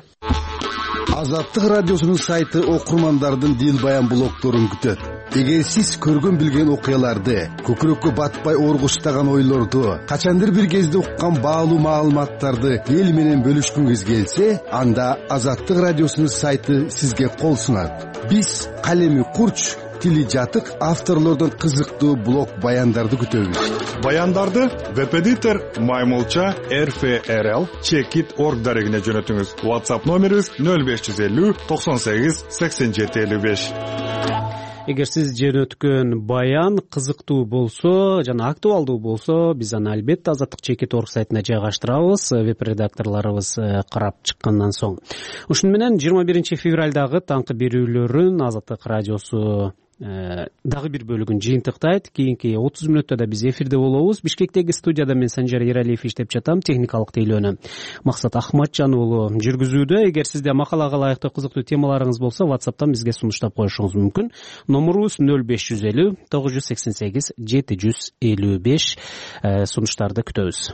Азаттык радиосунун сайты окурмандардын дил баян блогдорун күтөт. Эгер сиз көргөн билген окуяларды, көкүрөккө батпай оргуштаган ойлорду, качандыр бир кезде уккан баалуу маалыматтарды эл менен бөлүшкүңүз келсе, анда Азаттык радиосунун сайты сизге кол сунат. Биз калеми курч, тили жатык авторлордон кызыктуу блог баяндарды күтөбүз. Баяндарды веб-эдитор Маймулча RFRL Checkit.org дарегине жөнөтүңүз. WhatsApp номерибиз 0550 98 87 55. Эгер сиз жөнөткөн баян кызыктуу болсо жана актуалдуу болсо, биз аны албетте Азаттык Checkit.org сайтына жайгаштырабыз, веб-редакторлорубуз карап чыккандан соң. Ушуну менен 21 февралдагы таңкы берүүлөрүн Азаттык радиосу дагы бир бөлүгүн жыйынтыктайт. Кийинки 30 мүнөттө да биз эфирде болобуз. Бишкектеги студияда мен Санжар Ералиев иштеп жатам. Техникалык тейлөөнү Максат Ахматжан уулу жүргүзүүдө. Эгер сизде макалага ылайыктуу кызыктуу темаларыңыз болсо, WhatsApp'тан бизге сунуштап коюшуңуз мүмкүн. Номерубуз 0550 988 755. Сунуштарды күтөбүз.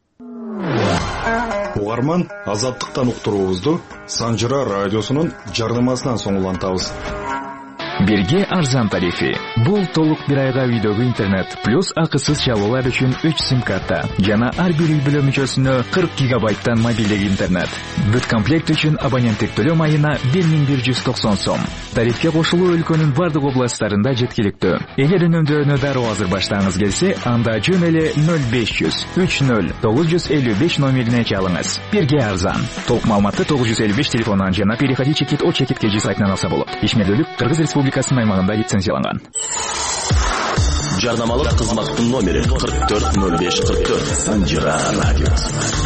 Угарман, Азаттыктан уктуруубузду Санжара радиосунун жарнамасынан соң улантабыз. Бирге арзан тарифи. Бул толук бир айга үйдөгү интернет плюс акысыз чалуулар үчүн 3 сим-карта жана ар бир үй бүлө мүчөсүнө 40 гигабайттан мобилдик интернет. Бүт комплект үчүн абоненттик төлөм айына 1190 сом. Тарифке кошулуу өлкөнүн бардык областтарында жеткиликтүү. Эгер үнөмдөрүнө дароо азыр баштагыңыз келсе, анда жөн эле 0500 30 955 номерине чалыңыз. Бирге арзан. Толук маалыматты 955 телефонунан жана переходи чекит о чекит кежи сайтынан алса болот. Ишмердүүлүк Кыргыз Республикасынын аймагында лицензияланган. Жарнамалык кызматтын номери 440544 Санжира радиосы.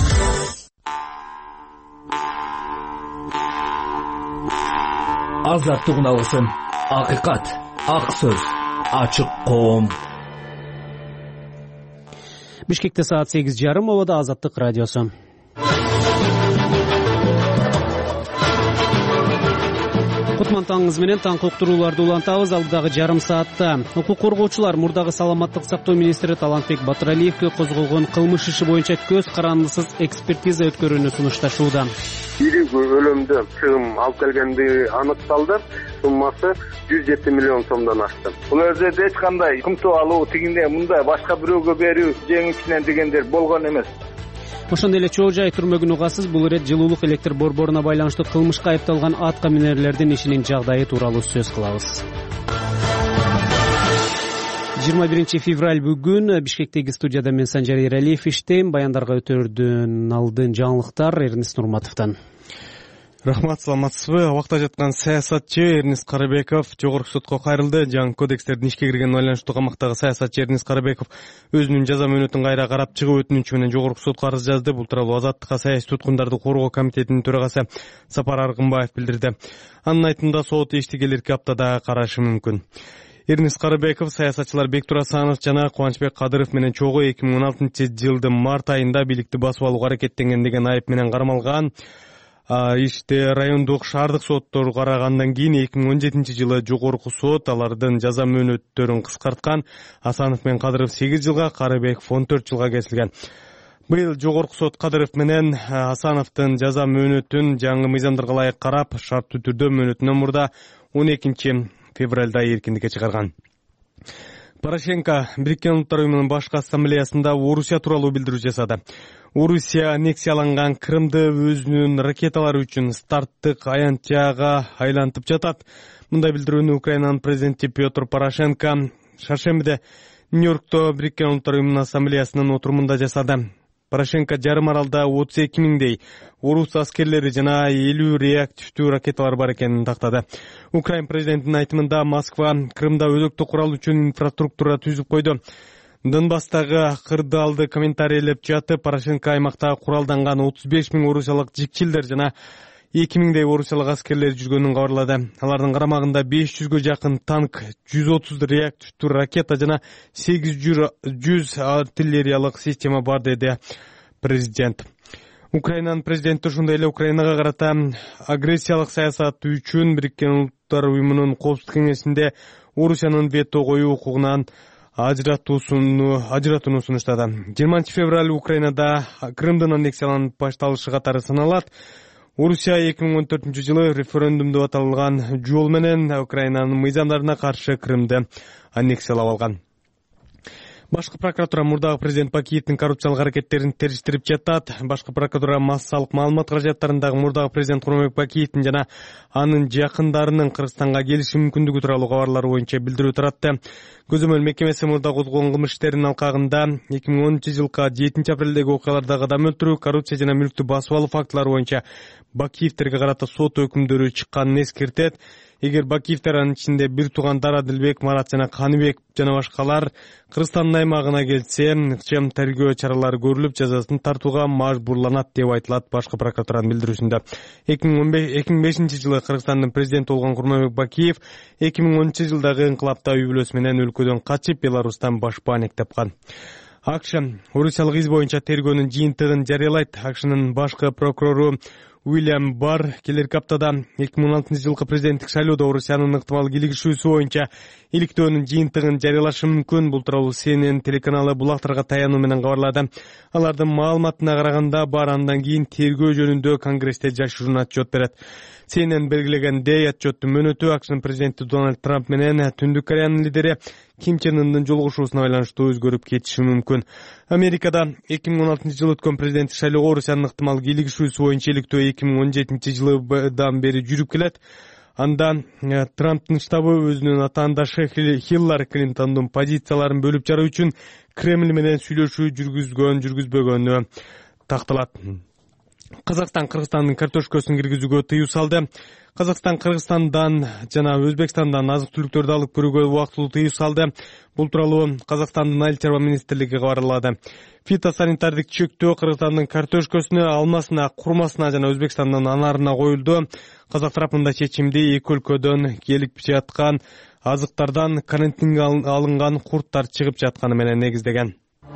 Азаттык уналысын, акыйкат, ак сөз, ачык коом. Бишкекте саат 8:30, Обода Азаттык радиосу. Кутман таңыңыз менен таңкы уктурууларды улантабыз. Алдыдагы жарым саатта укук коргоочулар мурдагы саламаттык сактоо министри Талантбек Батыралиевке козголгон кылмыш иши боюнча көз карандысыз экспертиза өткөрүүнү сунушташууда. Бирик өлөмдө чыгым алып келгенди аныкталды. Суммасы 107 миллион сомдон ашты. Бул жерде эч кандай кымтоо алуу, тигинде мындай башка бирөөгө берүү, жеңишинен дегендер болгон эмес. Ошондой эле чоо жай түрмөгүн угасыз. Бул ирет жылуулук электр борборуна байланыштуу кылмышка айыпталган атка минерлердин ишинин жагдайы тууралуу сөз кылабыз. 21 февраль бүгүн Бишкектеги студияда мен Санжар Эралиев иштейм. Баяндарга өтөрдөн алдын жаңылыктар Эрнест Нурматовдон. Рахмат, саламатсызбы? Абакта жаткан саясатчы Эрнест Карыбеков жогорку сотко кайрылды. Жаңы кодекстердин ишке кирген байланыштуу камактагы саясатчы Эрнест Карыбеков өзүнүн жаза мөөнөтүн кайра карап чыгуу өтүнүчү менен жогорку сотко арыз жазды. Бул тууралуу Азаттыкка саясий туткундарды коргоо комитетинин төрагасы Сапар Аргынбаев билдирди. Анын айтымында сот ишти келирки аптада карашы мүмкүн. Эрнест Карыбеков саясатчылар Бектур Асанов жана Кубанычбек Кадыров менен чогуу 2016-жылдын март айында бийликти басып алууга аракеттенген деген айып менен кармалган. Иште райондук шаардык соттор карагандан кийин 2017-жылы жогорку сот алардын жаза мөөнөттөрүн кыскарткан. Асанов менен Кадыров 8 жылга, Карыбеков 14 жылга кесилген. Быйыл жогорку сот Кадыров менен Асановдун жаза мөөнөтүн жаңы мыйзамдарга ылайык карап, шарттуу түрдө мөөнөтүнөн мурда 12 февралда эркиндикке чыгарган. Порошенко Бириккен Улуттар Уюмунун башкы ассамблеясында Орусия тууралуу билдирүү жасады. Орусия аннексияланган Крымды өзүнүн ракеталары үчүн старттык аянтчага айлантып жатат. Мындай билдирүүнү Украинанын президенти Петр Порошенко шаршембиде Нью-Йоркто Бириккен Улуттар Уюмунун ассамблеясынын отурумунда жасады. Порошенко жарым аралда 32 миңдей орус аскерлери жана 50 реактивдүү ракеталар бар экенин тактады. Украин президентинин айтымында Москва Крымда өзөктүк курал үчүн инфраструктура түзүп койду. Донбасстагы кырдаалды комментарийлеп жатып, Порошенко аймакта куралданган 35 миң орусиялык жикчилдер жана 2 миңдей орусиялык аскерлер жүргөнүн кабарлады. Алардын карамагында 500гө жакын танк, 130 реактивдүү ракета жана 800 артиллериялык система бар, деди президент. Украинанын президенти ошондой эле Украинага карата агрессиялык саясат үчүн Бириккен Улуттар Уюмунун Коопсуздук кеңешинде Орусиянын вето коюу укугунан ажыратууну сунуштады. 20 февраль Украинада Крымдын аннексияланып башталышы катары саналат. Орусия 2014-жылы референдумду аталган жол менен Украинанын мыйзамдарына каршы Крымды аннексиялап алган. Башкы прокуратура мурдагы президент Бакиевдин коррупциялык аракеттерин териштирип жатат. Башкы прокуратура массалык маалымат каражаттарындагы мурдагы президент Курманбек Бакиевдин жана анын жакындарынын Кыргызстанга келиши мүмкүндүгү тууралуу кабарлар боюнча билдирүү таратты. Көзөмөл мекемеси мурда козголгон кылмыш иштеринин алкагында 2010-жылкы 7 апрелдеги окуялардагы адам өлтүрүү, коррупция жана мүлктү басып алуу фактылары боюнча Бакиевтерге карата сот өкүмдөрү чыкканын эскертет. Эгер Бакиевтер анын ичинде бир туугандар Адилбек, Марат жана Каныбек жана башкалар Кыргызстандын аймагына келсе, ыкчам тергөө чаралары көрүлүп, жазасын тартууга мажбурланат деп айтылат башкы прокуратуранын билдирүүсүндө. 2005-жылы Кыргызстандын президенти болгон Курманбек Бакиев 2010-жылдагы инкылапта үй бүлөсү менен өлкөдөн качып, Беларустан башпаанек тапкан. АКШ Орусиялык из боюнча тергөөнүн жыйынтыгын жарыялайт. АКШнын башкы прокурору Уильям Барр келерки аптада 2016 жылкы президенттик шайлоодо Орусиянын ыктымал кийлигишүүсү боюнча иликтөөнүн жыйынтыгын жарыялашы мүмкүн. Бул тууралуу CNN телеканалы булактарга таянуу менен кабарлады. Алардын маалыматына караганда Барр андан кийин тергөө жөнүндө Конгрессте жашыруун отчет берет. CNN белгилегендей, отчеттун мөөнөтү АКШнын президенти Дональд Трамп менен Түндүк Кореянын лидери Ким Чен Ындын жолугушуусуна байланыштуу өзгөрүп кетиши мүмкүн. Америкада 2016 жылы өткөн президенттик шайлоого Орусиянын ыктымал кийлигишүүсү боюнча иликтөө 2017 жылдан бери жүрүп келет. Анда Трамптын штабы өзүнүн атаандашы Хиллари Клинтондун позицияларын бөлүп жаруу үчүн Кремль менен сүйлөшүү жүргүзбөгөнү такталат. Казакстан Кыргызстандын картошкасын киргизүүгө тыюу салды. Казакстан Кыргызстандан жана Өзбекстандан азык-түлүктөрдү алып кирүүгө убактылуу тыюу салды. Бул тууралуу Казакстандын Айыл чарба министрлиги кабарлады. Фитосанитардык чектөө Кыргызстандын картошкасына, алмасына, курмасына жана Өзбекстандын анарына коюлду. Казак тарапында чечимди эки өлкөдөн келип жаткан азыктардан карантинге алынган курттар чыгып жатканы менен негиздеген.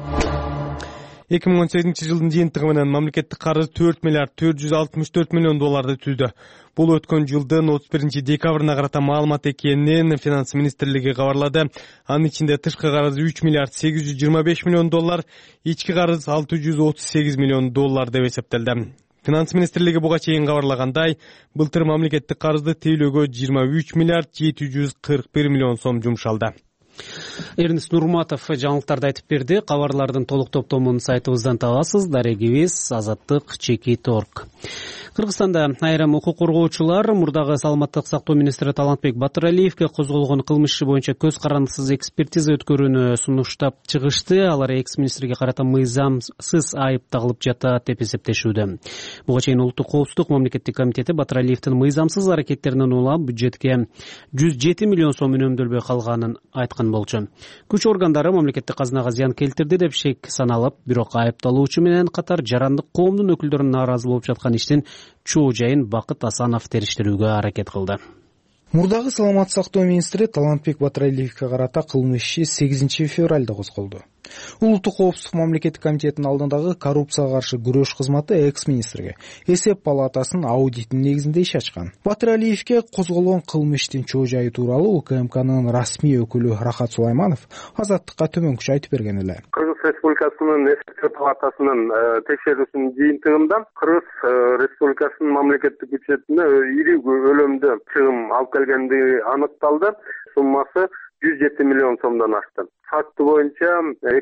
2018 жылдын жыйынтыгы менен мамлекеттик карыз 4 миллиард 464 миллион долларды түздү. Бул өткөн жылдын 31 декабрына карата маалымат экенин Финанс министрлиги кабарлады. Анын ичинде тышкы карыз 3 миллиард 825 миллион доллар, ички карыз 638 миллион доллар деп эсептелди. Финанс министрлиги буга чейин кабарлагандай, былтыр мамлекеттик карызды тейлөөгө 23 миллиард 741 миллион сом жумшалды. Эрнест Нурматов жаңылыктарды айтып берди. Кабарлардын толук топтомун сайтыбыздан табасыз. Дарегибиз azattik.org. Кыргызстанда айрым укук коргоочулар мурдагы саламаттык сактоо министри Талантбек Батыралиевге козголгон кылмыш иши боюнча көз карандысыз экспертиза өткөрүүнү сунуштап чыгышты. Алар экс-министрге карата мыйзамсыз айып тагылып жатат деп эсептешүүдө. Буга чейин Улуттук коопсуздук мамлекеттик комитети Батыралиевдин мыйзамсыз аракеттеринен улам бюджетке 107 миллион сом үнөмдөлбөй калганын айткан болчу. Күч органдары мамлекеттик казынага зыян келтирди деп шек саналып, бирок айыпталуучу менен катар жарандык коомдун өкүлдөрү нааразы болуп жаткан иштин чоо жайын Бакыт Асанов териштирүүгө аракет кылды. Мурдагы саламаттык сактоо министри Талантбек Батыралиевге карата кылмыш иши 8 февралда козголду. Улуттук коопсуздук мамлекеттик комитетинин алдындагы коррупцияга каршы күрөш кызматы экс-министрге эсеп палатасынын аудитинин негизинде иш ачкан. Батыралиевге козголгон кылмыштын чоо жайы тууралуу УКМКнын расмий өкүлү Рахат Сулайманов Азаттыкка төмөнкүчө айтып берген эле. Кыргыз Республикасынын эсеп палатасынын текшерүүсүнүн жыйынтыгында Кыргыз Республикасынын мамлекеттик бюджетине ири көлөмдө чыгым алып келгендиги аныкталды. Суммасы 107 миллион сомдон ашты. Факты боюнча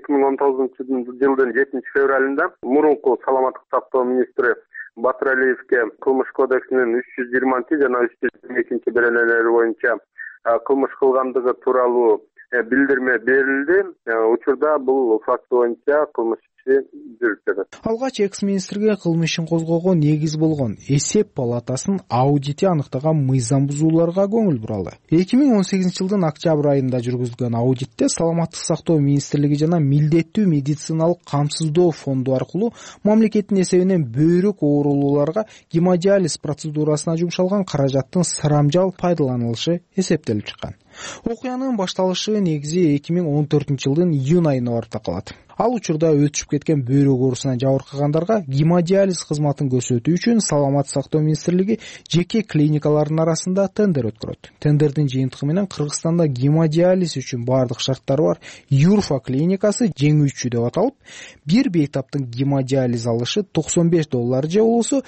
2019 жылдын 7 февралында мурунку саламаттык сактоо министри Батыралиевге кылмыш кодексинин 320 жана 322 беренелери боюнча кылмыш кылгандыгы тууралуу билдирме берилди. Учурда бул факт боюнча кылмыш иши жүрүп жатат. Алгач экс-министрге кылмыш ишин козгоого негиз болгон эсеп палатасынын аудити аныктаган мыйзам бузууларга көңүл буралды. 2018 жылдын октябрь айында жүргүзүлгөн аудитте саламаттык сактоо министрлиги жана милдеттүү медициналык камсыздоо фонду аркылуу мамлекеттин эсебинен бөйрөк оорулууларга гемодиализ процедурасына жумшалган каражаттын сарамжал пайдаланылышы эсептелип чыккан. Окуянын башталышы негизи 2014 жылдын июнь айына барып такалат. Ал учурда өтүшүп кеткен бөйрөк оорусуна жабыркагандарга гемодиализ кызматын көрсөтүү үчүн саламаттык сактоо министрлиги жеке клиникалардын арасында тендер өткөрөт. Тендердин жыйынтыгы менен Кыргызстанда гемодиализ үчүн бардык шарттары бар Юрфа клиникасы жеңүүчү деп аталып, бир бейтаптын гемодиализ алышы $95 же болбосо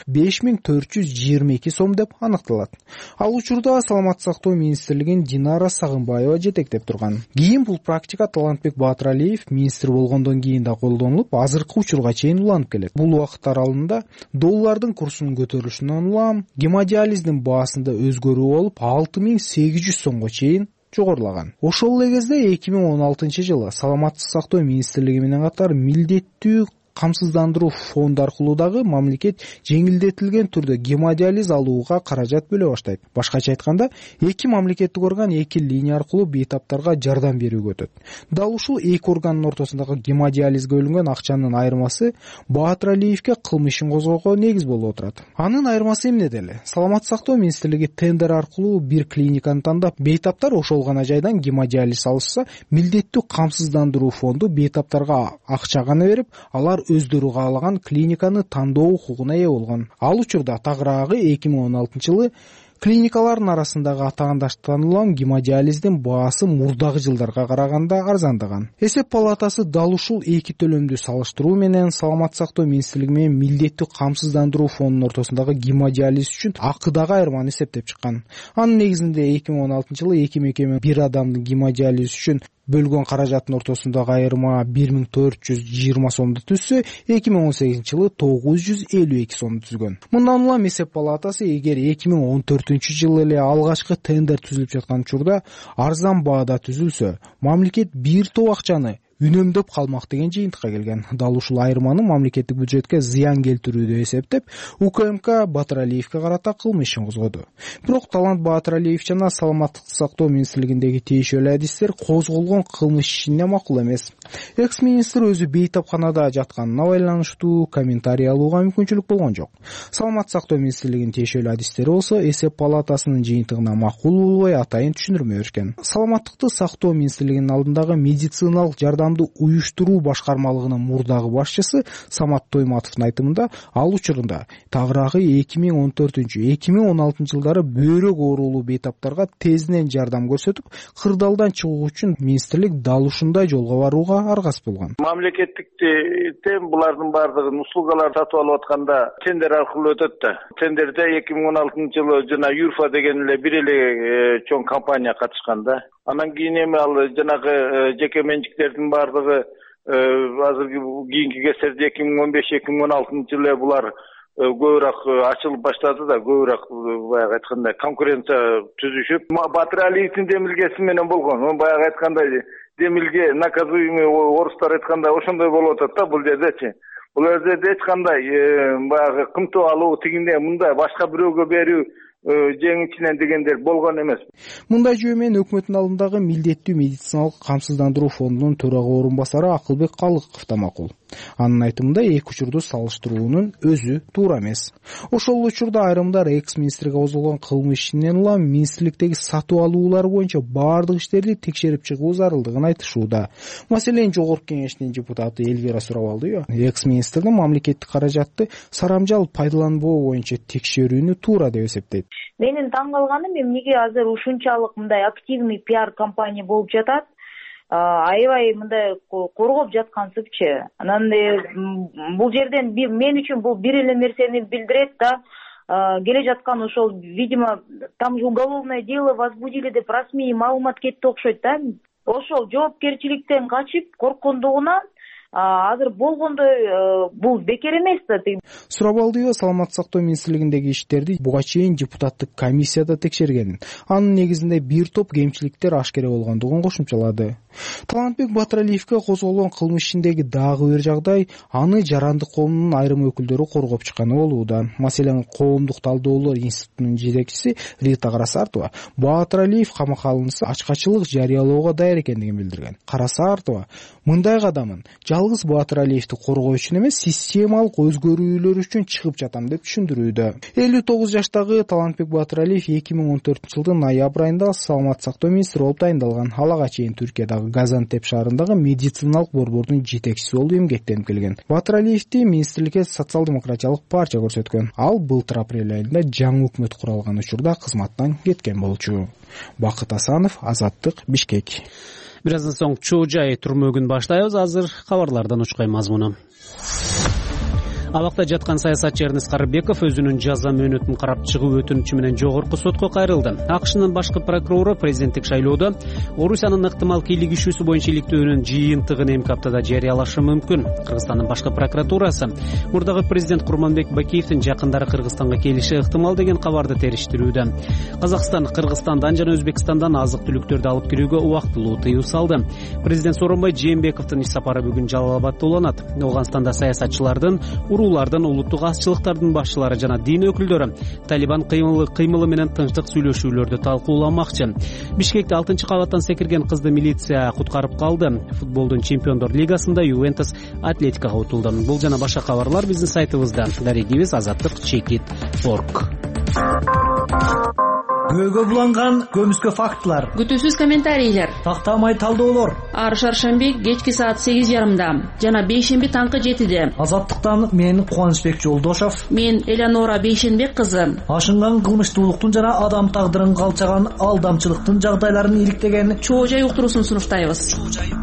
5422 сом деп аныкталат. Ал учурда саламаттык сактоо министрлигин Динара Сагынбаева жетектеп турган. Кийин бул практика Талантбек Батыралиев министр болгондон кийин да колдонулуп, азыркы учурга чейин уланып келет. Бул убакыт аралыгында доллардын курсунун көтөрүлүшүнөн улам гемодиализдин баасында өзгөрүү болуп 6800 сомго чейин жогорулаган. Ошол эле кезде 2016 жылы саламаттык сактоо министрлиги менен катар милдеттүү камсыздандыруу фонду аркылуу дагы мамлекет жеңилдетилген түрдө гемодиализ алууга каражат бөлө баштайт. Башкача айтканда, эки мамлекеттик орган эки линия аркылуу бейтаптарга жардам берүүгө өтөт. Дал ушул эки органдын ортосундагы гемодиализге бөлүнгөн акчанын айырмасы Батыралиевге кылмышын козгоого негиз болуп отурат. Анын айырмасы эмнеде эле? Саламаттык сактоо министрлиги тендер аркылуу бир клиниканы тандап, бейтаптар ошол гана жайдан гемодиализ алышса, милдеттүү камсыздандыруу фонду бейтаптарга акча гана берип, алар алар өздөрү каалаган клиниканы тандоо укугуна ээ болгон. Ал учурда тагыраагы 2016-жылы клиникалардын арасындагы атаандаштырылган гемодиализдин баасы мурдагы жылдарга караганда арзандаган. Эсеп палатасы дал ушул эки төлөмдү салыштыруу менен Саламаттык сактоо министрлиги менен милдеттүү камсыздандыруу фондунун ортосундагы гемодиализ үчүн акыдагы айырманы эсептеп чыккан. Анын негизинде 2016-жылы эки мекеме бир адамдын гемодиализ үчүн бөлгөн каражаттын ортосундагы айырма 1420 сомду түзсө, 2018-жылы 952 сомду түзгөн. Мындан улам эсеп палатасы эгер 2014-жылы эле алгачкы тендер түзүлүп жаткан учурда арзан баада түзүлсө, мамлекет бир топ акчаны үнөмдөп калмак деген жыйынтыкка келген. Дал ушул айырманы мамлекеттик бюджетке зыян келтирүүдө эсептеп, УКМК Батыралиевке карата кылмыш ишин козгоду. Бирок Талант Батыралиев жана Саламаттык сактоо министрлигиндеги тиешелүү адистер козголгон кылмыш ишине макул эмес. Экс-министр өзү бейтапканада жатканына байланыштуу комментарий алууга мүмкүнчүлүк болгон жок. Саламаттык сактоо министрлигинин тиешелүү адистери болсо эсеп палатасынын жыйынтыгына макул болбой атайын түшүндүрмө беришкен. Саламаттыкты сактоо министрлигинин алдындагы медициналык жардам уюштуруу башкармалыгынын мурдагы башчысы Самат Тойматовдун айтымында, ал учурунда тагыраагы 2014-2016 жылдары бөйрөк оорулуу бейтаптарга тезинен жардам көрсөтүп, кырдаалдан чыгуу үчүн министрлик дал ушундай жолго барууга аргас болгон. Мамлекеттиктен булардын бардыгын услугалар сатып алып атканда тендер аркылуу өтөт да. Тендерде 2016-жылы жана Юрфа деген эле бир эле чоң компания катышкан да. Анан кийин эми ал жанагы жеке менчиктердин бардыгы азыркы кийинки кездерде 2015-2016-жылы булар көбүрөөк ачылып баштады да, көбүрөөк баягы айткандай конкуренция түзүшүп, Батыралиевдин демилгеси менен болгон. Баягы айткандай демилге наказуемый орустар айткандай ошондой болуп атат да бул жердечи. Бул жерде эч кандай баягы кымтып алуу тигине мындай башка бирөөгө берүү жеңичинен дегендер болгон эмес. Мындай жөө менен өкмөттүн алдындагы милдеттүү медициналык камсыздандыруу фондунун төрага орун басары Акылбек Калыков да макул. Анын айтымында эки учурду салыштыруунун өзү туура эмес. Ошол учурда айрымдар экс-министрге козголгон кылмыш ишинен улам министрликтеги сатып алуулар боюнча баардык иштерди текшерип чыгуу зарылдыгын айтышууда. Маселен, Жогорку Кеңештин депутаты Элвира Сурабалдиева экс-министрдин мамлекеттик каражатты сарамжал пайдаланбоо боюнча текшерүүнү туура деп эсептейт. Менин таң калганым эмнеге азыр ушунчалык мындай активный пиар компания болуп жатат, аябай мындай коргоп жаткансыпчы. Анан бул жерден мен үчүн бул бир эле нерсени билдирет да, келе жаткан ошол, видимо, там уголовное дело возбудили деп расмий маалымат кетти окшойт да. Ошол жоопкерчиликтен качып корккондугуна азыр болгондой бул бекер эмес да. Сурабалдиева Саламаттык сактоо министрлигиндеги иштерди буга чейин депутаттык комиссияда текшергенин, анын негизинде бир топ кемчиликтер ашкере болгондугун кошумчалады. Талантбек Батыралиевке козголгон кылмыш ишиндеги дагы бир жагдай аны жарандык коомдун айрым өкүлдөрү коргоп чыкканы болууда. Маселен, Коомдук талдоолор институтунун жетекчиси Рита Карасартова Батыралиев камакка алынса ачкачылык жарыялоого даяр экендигин билдирген. Карасартова мындай кадамын жалгыз Батыралиевди коргоо үчүн эмес, системалык өзгөрүүлөр үчүн чыгып жатам деп түшүндүрүүдө. 59 жаштагы Талантбек Батыралиев 2014-жылдын ноябрь айында Саламаттык сактоо министри болуп дайындалган. Алага чейин Түркиядагы Газантеп шаарындагы медициналык борбордун жетекчиси болуп эмгектенип келген. Батыралиевди министрликке социал-демократиялык партия көрсөткөн. Ал былтыр апрель айында жаңы өкмөт куралган учурда кызматтан кеткен болчу. Бакыт Асанов, Азаттык, Бишкек. Бир аздан соң чоо жай турмөгүн баштайбыз. Азыр кабарлардан учкай мазмуну. Абакта жаткан саясатчы Эрнест Карыбеков өзүнүн жаза мөөнөтүн карап чыгуу өтүнүчү менен жогорку сотко кайрылды. АКШнын башкы прокурору президенттик шайлоодо Орусиянын ыктымал кийлик ишүүсү боюнча иликтөөнүн жыйынтыгын эмки аптада жарыялашы мүмкүн. Кыргызстандын башкы прокуратурасы мурдагы президент Курманбек Бакиевдин жакындары Кыргызстанга келиши ыктымал деген кабарды териштирүүдө. Казакстан Кыргызстандан жана Өзбекстандан азык-түлүктөрдү алып кирүүгө убактылуу тыюу салды. Президент Сооронбай Жээнбековдун иш сапары бүгүн Жалал Абадта уланат. Ауганстанда саясатчылардын, уруулардын, улуттук азчылыктардын башчылары жана дин өкүлдөрү Талибан кыймылы менен тынчтык сүйлөшүүлөрдү талкууламакчы. Бишкекте 6-кабаттан секирген кызды милиция куткарып калды. Футболдун Чемпиондор лигасында Ювентус Атлетикага утулду. Бул жана башка кабарлар биздин сайтыбызда. Дарегибиз Азаттык /. күбөгө буланган көмүскө фактылар, күтүүсүз комментарийлер, тактамай талдоолор. Ар шаршемби кечки саат 8:30 жана бейшемби таңкы 7:00. Азаттыктан мен Кубанычбек Жолдошов, мен Элеонора Бейшенбек кызы. Ашынган кылмыштуулуктун жана адам тагдырын калчаган алдамчылыктын жагдайларын иликтеген чоо жай уктуруусун сунуштайбыз.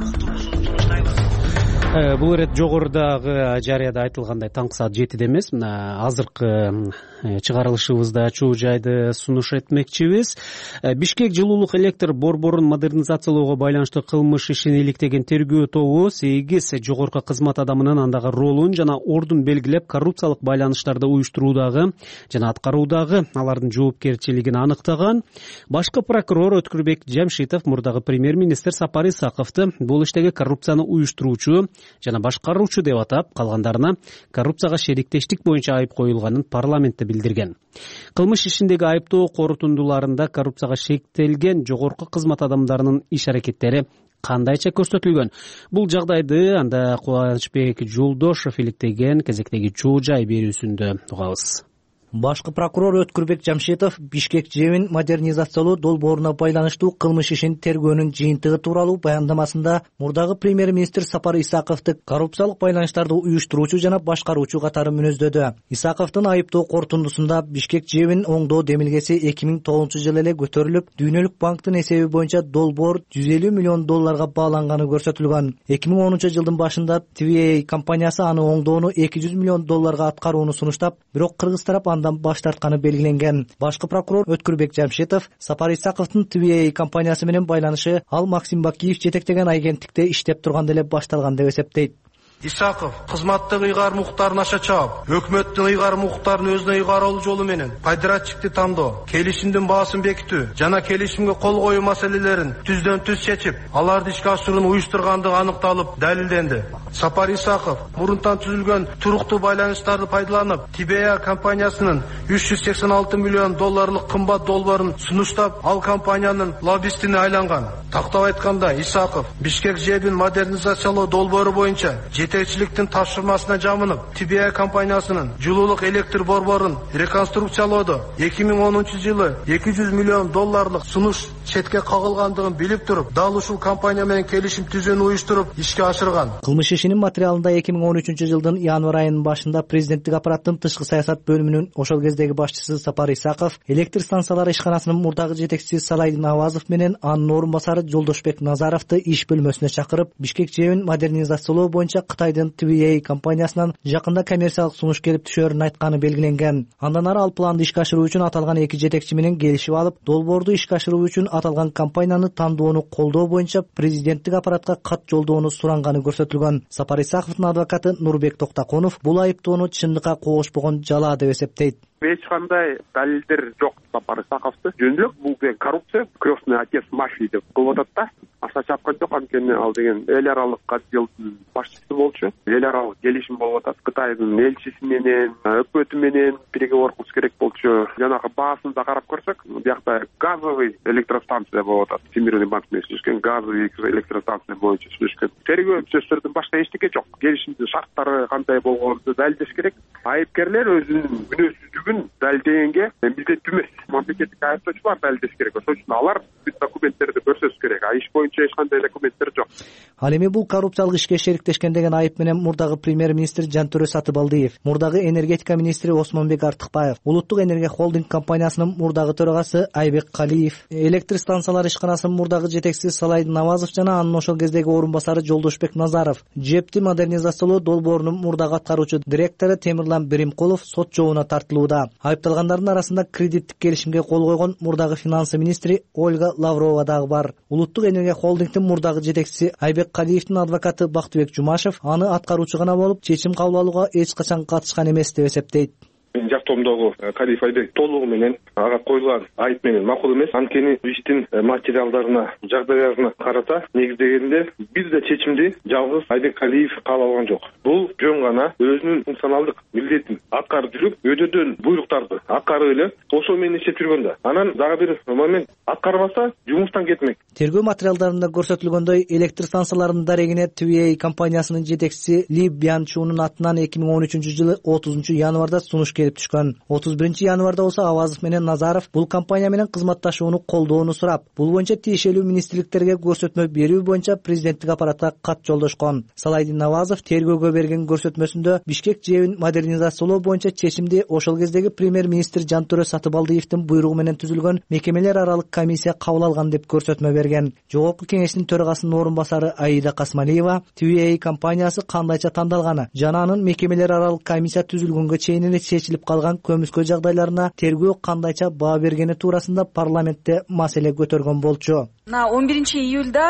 Бул ирет жогорудагы жарыяда айтылгандай таңкы саат 7:00 эмес, мына азыркы чыгарылышыбызда чуу жайды сунуш этмекчибиз. Бишкек жылуулук электр борборун модернизациялоого байланыштуу кылмыш ишин иликтеген тергөө тобу 8 жогорку кызмат адамынын андагы ролун жана ордун белгилеп, коррупциялык байланыштарды уюштуруудагы жана аткаруудагы алардын жоопкерчилигин аныктаган. Башкы прокурор Өткүрбек Жамшитов мурдагы премьер-министр Сапар Исаковду бул иштеги коррупцияны уюштуруучу жана башкаруучу деп атап, калгандарына коррупцияга шериктештик боюнча айып коюлганын парламентте билдирген. Кылмыш ишиндеги айыптоо корутундуларында коррупцияга шектелген жогорку кызмат адамдарынын иш-аракеттери кандайча көрсөтүлгөн? Бул жагдайды анда Кубанычбек Жолдошов иликтеген кезектеги чуу жай берүүсүндө угабыз. Башкы прокурор Өткүрбек Жамшитов Бишкек ЖЭБин модернизациялоо долбооруна байланыштуу кылмыш ишин тергөөнүн жыйынтыгы тууралуу баяндамасында мурдагы премьер-министр Сапар Исаковду коррупциялык байланыштарды уюштуруучу жана башкаруучу катары мүнөздөдү. Исаковдун айыптоо корутундусунда Бишкек ЖЭБин оңдоо демилгеси 2009-жылы эле көтөрүлүп, Дүйнөлүк банктын эсеби боюнча долбоор $150 миллион бааланганы көрсөтүлгөн. 2010-жылдын башында TVA компаниясы аны оңдоону $200 миллион аткарууну сунуштап, бирок кыргыз тарап андан баш тартканы белгиленген. Башкы прокурор Өткүрбек Жамшитов Сапар Исаковдун TVA компаниясы менен байланышы ал Максим Бакиев жетектеген агенттикте иштеп турганда эле башталган деп эсептейт. Исаков кызматтык ыйгарым укуктарын аша чаап, өкмөттүн ыйгарым укуктарын өзүнө ыйгаруу жолу менен пайдачыкты тандоо, келишимдин баасын бекитүү жана келишимге кол коюу маселелерин түздөн түз чечип, аларды ишке ашырууну уюштургандыгы аныкталып, далилденди. Сапар Исаков мурунтан түзүлгөн туруктуу байланыштарды пайдаланып, TVA компаниясынын $386 миллион кымбат долбоорун сунуштап, ал компаниянын лоббистине айланган. Тактап айтканда, Исаков Бишкек ЖЭБин модернизациялоо долбоору боюнча жетекчиликтин тапшырмасына жамынып, TVA компаниясынын жылуулук электр борборун реконструкциялоодо 2010-жылы $200 миллион сунуш четке кагылгандыгын билип туруп, дал ушул компания менен келишим түзүүнү уюштуруп, ишке ашырган. Кылмыш ишинин материалында 2013-жылдын январь айынын башында президенттик аппараттын тышкы саясат бөлүмүнүн ошол кездеги башчысы Сапар Исаков, электр станциялары ишканасынын мурдагы жетекчиси Салайдин Авазов менен анын орун басары Жолдошбек Назаровду иш бөлмөсүнө чакырып, Бишкек ЖЭБин модернизациялоо боюнча Кытайдын TVA компаниясынан жакында коммерциялык сунуш келип түшөрүн айтканы белгиленген. Андан ары ал планды ишке ашыруу үчүн аталган эки жетекчи менен келишип алып, долбоорду ишке ашыруу үчүн аталган компанияны тандоону колдоо боюнча президенттик аппаратка кат жолдоону суранганы көрсөтүлгөн. Сапар Исаковдун адвокаты Нурбек Токтакунов бул айыптоону чындыкка когошпогон жалаа деп эсептейт. Эч кандай далилдер жок. Сапар Исаковду жөндөп бул коррупция, крестный отец мафии деп кылып атат да. Аса чапкан жок, анткени ал деген эл аралык отделдин башчысы болчу. Эл аралык келишим болуп атат. Кытайдын элчиси менен, өкмөтү менен переговор кылыш керек болчу. Жанагы баасын да карап көрсөк, биякта газовый электростанция болуп атат. Всемирный банк менен сүзгөн газовый электростанция боюнча сүзгөн. Тергөө сөздөрдүн башка эчтеке жок. Келишимдин шарттары кандай болгонун далилдеш керек. Айыпкерлер өзүнүн мүнөзсүздүгүн далилдегенге милдеттүү эмес. Мамлекеттик айыптоочулар далилдеш керек. Ошон үчүн алар бүт документтерди көрсөтүш керек. Иш боюнча эч кандай документтер жок. Ал эми бул коррупциялык ишке шериктешкен деген айып менен мурдагы премьер-министр Жантөрө Сатыбалдиев, мурдагы энергетика министри Осмонбек Артыкбаев, Улуттук энергия холдинг компаниясынын мурдагы төрагасы Айбек Калиев, электр станциялары ишканасынын мурдагы жетекчиси Салайдин Навазов жана анын ошол кездеги орун басары Жолдошбек Назаров, ЖЭБти модернизациялоо долбоорунун мурдагы аткаруучу директору Темирлан Биримкулов сот жообуна тартылууда. Айыпталгандардын арасында кредиттик келишимге кол койгон мурдагы финансы министри Ольга Лаврова дагы бар. Улуттук энергия холдингдин мурдагы жетекчиси Айбек Калиевдин адвокаты Бактыбек Жумашев аны аткаруучу гана болуп, чечим кабыл алууга эч качан катышкан эмес деп эсептейт. Жактоомдогу Калиев Айбек толугу менен ага коюлган айып менен макул эмес. Анткени иштин материалдарына, жагдайларына карата негиздегенде биз да чечимди жалгыз Айбек Калиев кабыл алган жок. Бул жөн гана өзүнүн функционалдык милдетин аткарып жүрүп, өйдөдөн буйруктарды аткарып эле ошол менен иштеп жүргөндө. Анан дагы бир момент аткарбаса жумуштан кетмек. Тергөө материалдарында көрсөтүлгөндөй, электр станцияларынын дарегине TVA компаниясынын жетекчиси Ли Бянчунун атынан 2013-жылы 30 январда сунуш келип түшкөн. 31-январда болсо Авазов менен Назаров бул компания менен кызматташууну колдоону сурап, бул боюнча тиешелүү министрликтерге көрсөтмө берүү боюнча президенттик аппаратка кат жолдошкон. Салайдин Авазов тергөөгө берген көрсөтмөсүндө Бишкек жэбин модернизациялоо боюнча чечимди ошол кездеги премьер-министр Жантөрө Сатыбалдиевдин буйругу менен түзүлгөн мекемелер аралык комиссия кабыл алган деп көрсөтмө берген. Жогорку кеңештин төрагасынын орун басары Аида Касмалиева TVA компаниясы кандайча тандалганы жана анын мекемелер аралык комиссия түзүлгөнгө чейин эле чечилип калган көмүскө жагдайларына тергөө кандайча баа бергени туурасында парламентте маселе көтөргөн болчу. На 11-июльда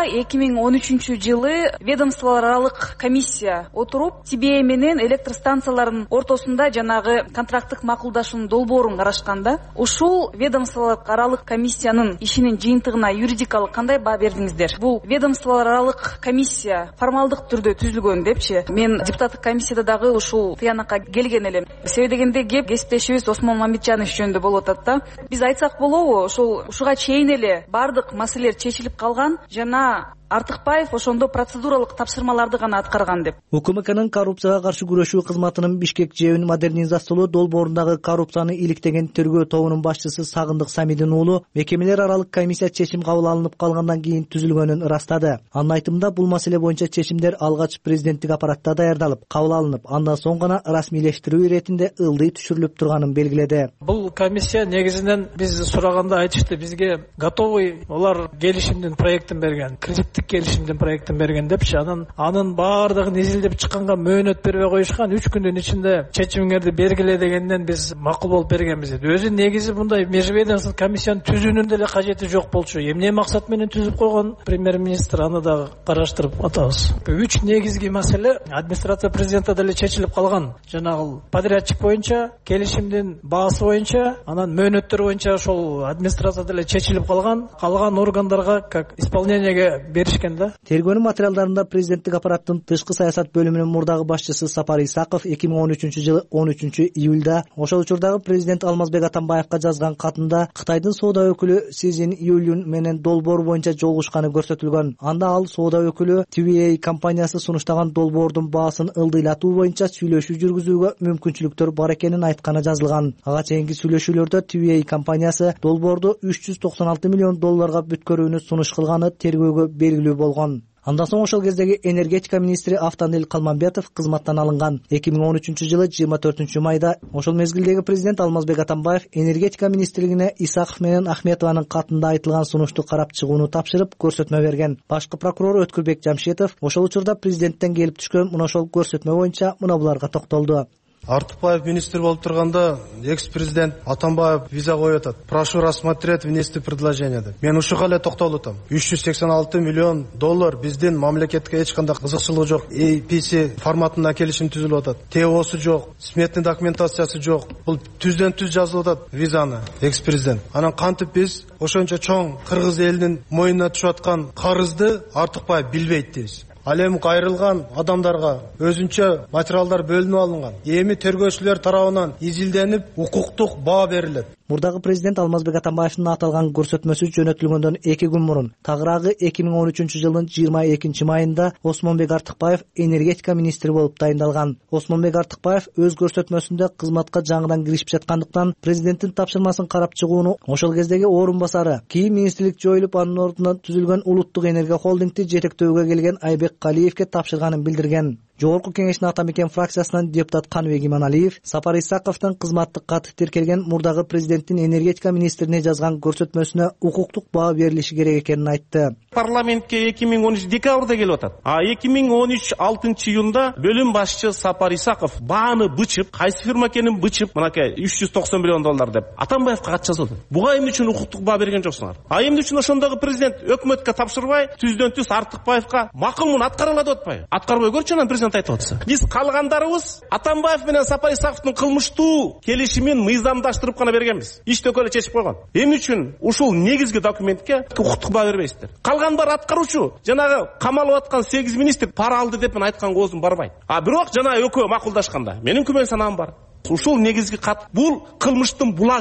2013-жылы ведомстволор аралык комиссия отуруп, TBA менен электр станцияларынын ортосунда жанагы контракттык макулдашуунун долбоорун карашканда, ушул ведомстволор аралык комиссиянын ишинин жыйынтыгына юридикалык кандай баа бердиңиздер? Бул ведомстволор аралык комиссия формалдык түрдө түзүлгөн депчи. Мен депутаттык комиссияда дагы ушул тыянакка келген элем. Себеби дегенде кеп кесиптешибиз Осмон Мамитжанович жөнүндө болуп атат да. Биз айтсак болобу, ушуга чейин эле бардык маселелер чечилип калган жана Артыкбаев ошондо процедуралык тапшырмаларды гана аткарган деп. УКМКнын коррупцияга каршы күрөшүү кызматынын Бишкек жэбин модернизациялоо долбоорундагы коррупцияны иликтеген тергөө тобунун башчысы Сагындык Самидин уулу мекемелер аралык комиссия чечим кабыл алынып калгандан кийин түзүлгөнүн ырастады. Анын айтымында бул маселе боюнча чечимдер алгач президенттик аппаратта даярдалып, кабыл алынып, андан соң гана расмийлештирүү иретинде ылдый түшүрүлүп турганын белгиледи. Бул комиссия негизинен биз сураганда айтышты, бизге готовый олар келишимдин проектин берген, келишимдин проектин берген депчи, анын баардыгын изилдеп чыкканга мөөнөт бербей коюшкан, 3 күндүн ичинде чечимиңерди бергиле дегенден биз макул болуп бергенбиз. Өзү негизи мындай межведомстволук комиссиянын түзүүнүн деле кажети жок болчу. Эмне максат менен түзүп койгон премьер-министр аны дагы караштырып атабыз. 3 негизги маселе администрация президента деле чечилип калган. Жанагы подрядчик боюнча, келишимдин баасы боюнча, анан мөөнөттөр боюнча ошол администрация деле чечилип калган. Калган органдарга как исполнениеге Тергөөнүн материалдарында президенттик аппараттын тышкы саясат бөлүмүнүн мурдагы башчысы Сапар Исаков 2013-жылы 13-июлда ошол учурдагы президент Алмазбек Атамбаевка жазган катында Кытайдын соода өкүлү Си Цзиньюль менен долбоор боюнча жолугушканы көрсөтүлгөн. Анда ал соода өкүлү TVA компаниясы сунуштаган долбоордун баасын ылдыйлатуу боюнча сүйлөшүү жүргүзүүгө мүмкүнчүлүктөр бар экенин айтканы жазылган. Ага чейинки сүйлөшүүлөрдө TVA компаниясы долбоорду $396 миллион бүткөрүүнү сунуш кылганы тергөөгө белгилүү болгон. Андан соң ошол кездеги энергетика министри Автандил Калманбетов кызматтан алынган. 2013-жылы 24 майда ошол мезгилдеги президент Алмазбек Атамбаев энергетика министрлигине Исаков менен Ахметованын катында айтылган сунушту карап чыгууну тапшырып көрсөтмө берген. Башкы прокурор Өткүрбек Жамшетов ошол учурда президенттен келип түшкөн мына ошол көрсөтмө боюнча мына буларга токтолду. Артыкбаев министр болуп турганда экс-президент Атамбаев виза коюп атат. Прошу рассмотреть внести предложение деп. Мен ушуга эле токтолуп атам. $386 миллион биздин мамлекетке эч кандай кызыкчылыгы жок. APC форматында келишим түзүлүп атат. ТОсу жок, сметный документациясы жок. Бул түздөн түз жазылып атат визаны экс-президент. Анан кантип биз ошончо чоң кыргыз элинин мойнуна түшүп аткан карызды Артыкбаев билбейт дейбиз. Ал эми кайрылган адамдарга өзүнчө материалдар бөлүнүп алынган. Эми тергөөчүлөр тарабынан изилденип, укуктук баа берилет. Мурдагы президент Алмазбек Атамбаевдин аталган көрсөтмөсү жөнөтүлгөндөн 2 күн мурун, тагыраагы 2013-жылдын 22 майында Осмонбек Артыкбаев энергетика министри болуп дайындалган. Осмонбек Артыкбаев өз көрсөтмөсүндө кызматка жаңыдан киришип жаткандыктан президенттин тапшырмасын карап чыгууну ошол кездеги орун басары, кийин министрлик жоюлуп анын ордуна түзүлгөн Улуттук энергия холдингти жетектөөгө келген Айбек Калиевке тапшырганын билдирген. Жогорку кеңештин ата мекен фракциясынан депутат Каныбек Иманалиев Сапар Исаковдун кызматтык каты тиркелген мурдагы президенттин энергетика министрине жазган көрсөтмөсүнө укуктук баа берилиши керек экенин айтты. Парламентке 2013 декабрда келип атат. 2013 6-июнда бөлүм башчы Сапар Исаков бааны бычып, кайсы фирма экенин бычып, мынакей $390 миллион деп Атамбаевка кат жазды. Буга эмне үчүн укуктук баа берген жоксуңар? Эмне үчүн ошондогу президент өкмөткө тапшырбай, түздөн түз Артыкбаевка макулмун аткара алат атпайбы? Аткарбай көрчү анан президент айтып атса. Биз калгандарыбыз Атамбаев менен Сапар Исаковдун кылмыштуу келишимин мыйзамдаштырып гана бергенбиз. Иштөкө эле чечип койгон. Эмне үчүн ушул негизги документке укуктук баа бербейсиздер? Калган бар аткаруучу, жанагы камалып аткан 8 министр пара алды деп мен айткан көзүм барбайт. Бирок жана экөө макулдашканда менин күмөн санаам бар. Ушул негизги кат, бул кылмыштын булагы.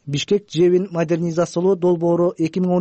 Бишкек жебин модернизациялоо долбоору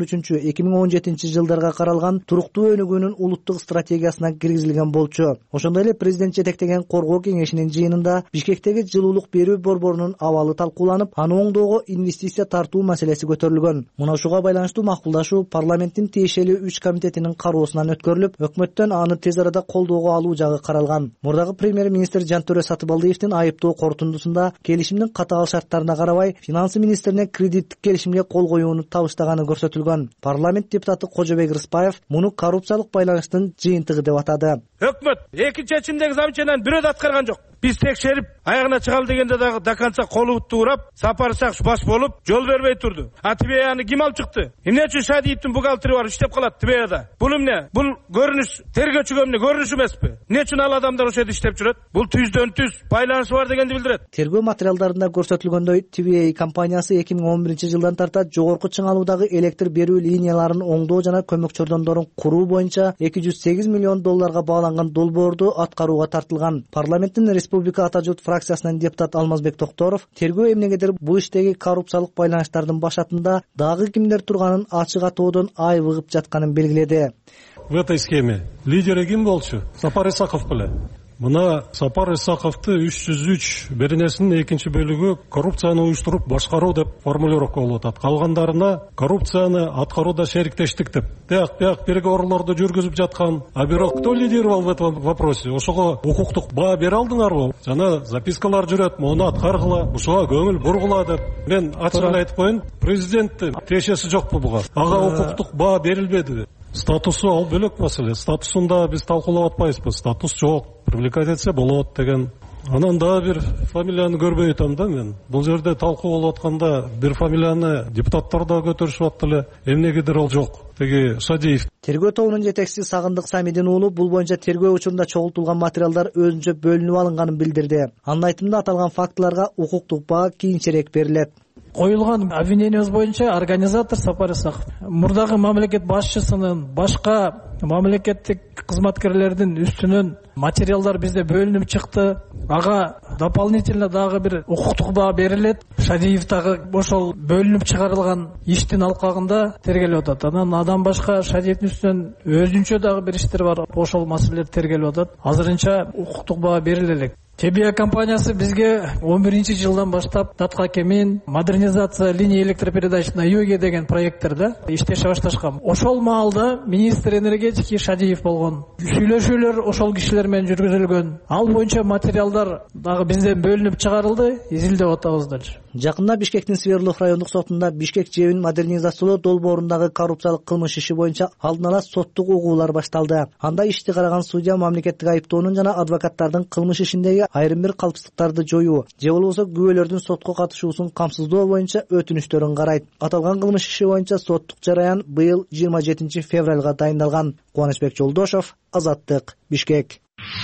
2013-2017 жылдарга каралган туруктуу өнүгүүнүн улуттук стратегиясына киргизилген болчу. Ошондой эле президент жетектеген коргоо кеңешинин жыйынында Бишкектеги жылуулук берүү борборунун абалы талкууланып, аны оңдоого инвестиция тартуу маселеси көтөрүлгөн. Мына ушуга байланыштуу макулдашуу парламенттин тиешелүү 3 комитетинин кароосунан өткөрүлүп, өкмөттөн аны тез арада колдоого алуу жагы каралган. Мурдагы премьер-министр Жантөре Сатыбалдиевдин айыптоо корутундусунда келишимдин катаал шарттарына карабай финансы министрине кредиттик келишимге кол коюуну табыштаганы көрсөтүлгөн. Парламент депутаты Кожобек Рыспаев муну коррупциялык байланыштын жыйынтыгы деп атады. Өкмөт эки чечимдеги замчанан бирөө да аткарган жок. Биз текшерип, аягына чыгалы дегенде дагы до конца колу туурап, Сапар Исаков баш болуп, жол бербей турду. А Тибеяны ким алып чыкты? Эмне үчүн Шадиевдин бухгалтери бар иштеп калат Тибеяда? Бул эмне? Бул көрүнүш, тергөөчүгө эмне көрүнүш эмеспи? Эмне үчүн ал адамдар ошол жерде иштеп жүрөт? Бул түздөн түз байланышы бар дегенди билдирет. Тергөө материалдарында көрсөтүлгөндөй, Тибея компаниясы 2011 жылдан тарта жогорку чыңалуудагы электр берүү линияларын оңдоо жана көмөк чордондорун куруу боюнча 208 миллион долларга бааланган долбоорду аткарууга тартылган. Парламенттин Республика Ата журт фракциясынан депутат Алмазбек Токторов тергөө эмнегедир бул иштеги коррупциялык байланыштардын башатында дагы кимдер турганын ачык атоодон айыгып жатканын белгиледи. В этой схеме лидери ким болчу? Сапар Исаков беле. Мына Сапар Исаковду 303 беренесинин экинчи бөлүгү коррупцияны уюштуруп башкаруу деп формулировка болуп атат. Калгандарына коррупцияны аткарууда шериктештик деп. Бияк переговорлорду жүргүзүп жаткан, а бирок кто лидировал в этом вопросе? Ошого укуктук баа бере алдыңарбы? Жана запискалар жүрөт, муну аткаргыла, ушуга көңүл бургула деп. Мен ачык айтып коеюн, президенттин тиешеси жокпу буга. Ага укуктук баа берилбедиби? Статусу ал бөлөк маселе. Статусунда биз талкуулап атпайбызбы. Статус жок, привлекать этсе болот деген. Анан дагы бир фамилияны көрбөй атам да мен. Бул жерде талкуу болуп атканда бир фамилияны депутаттар да көтөрүшүп атты эле. Эмнегедир ал жок. Теги Шадиев. Тергөө тобунун жетекчиси Сагындык Самидин уулу бул боюнча тергөө учурунда чогултулган материалдар өзүнчө бөлүнүп алынганын билдирди. Анын айтымында аталган фактыларга укуктук баа кийинчерээк берилет. Коюлган обвинениябыз боюнча организатор Сапар Исаков мурдагы мамлекет башчысынын башка мамлекеттик кызматкерлердин үстүнөн материалдар бизде бөлүнүп чыкты. Ага дополнительно дагы бир укуктук баа берилет. Шадиев дагы ошол бөлүнүп чыгарылган иштин алкагында тергелип атат. Анан адам башка Шадиевдин үстүнөн өзүнчө дагы бир иштер бар. Ошол маселелер тергелип атат. Азырынча укуктук баа бериле элек. Тибея компаниясы бизге 11 жылдан баштап Таткакемин модернизация линия электропередач на юге деген проекттерде иштеше башташкан. Ошол маалда министр энергетики Шадиев болгон. Сүйлөшүүлөр ошол кишилер менен жүргүзүлгөн. Ал боюнча материалдар дагы бизден бөлүнүп чыгарылды, изилдеп атабыз дальше. Жакында Бишкектин Свердлов райондук сотунда Бишкек жебин модернизациялоо долбоорундагы коррупциялык кылмыш иши боюнча алдын ала соттук угуулар башталды. Анда ишти караган судья мамлекеттик айыптоонун жана адвокаттардын кылмыш ишиндеги айрым бир калпсыздыктарды жоюу же болбосо күбөлөрдүн сотко катышуусун камсыздоо боюнча өтүнүчтөрүн карайт. Аталган кылмыш иши боюнча соттук жараян быйыл 27 февралга дайындалган. Кубанычбек Жолдошов, Азаттык, Бишкек.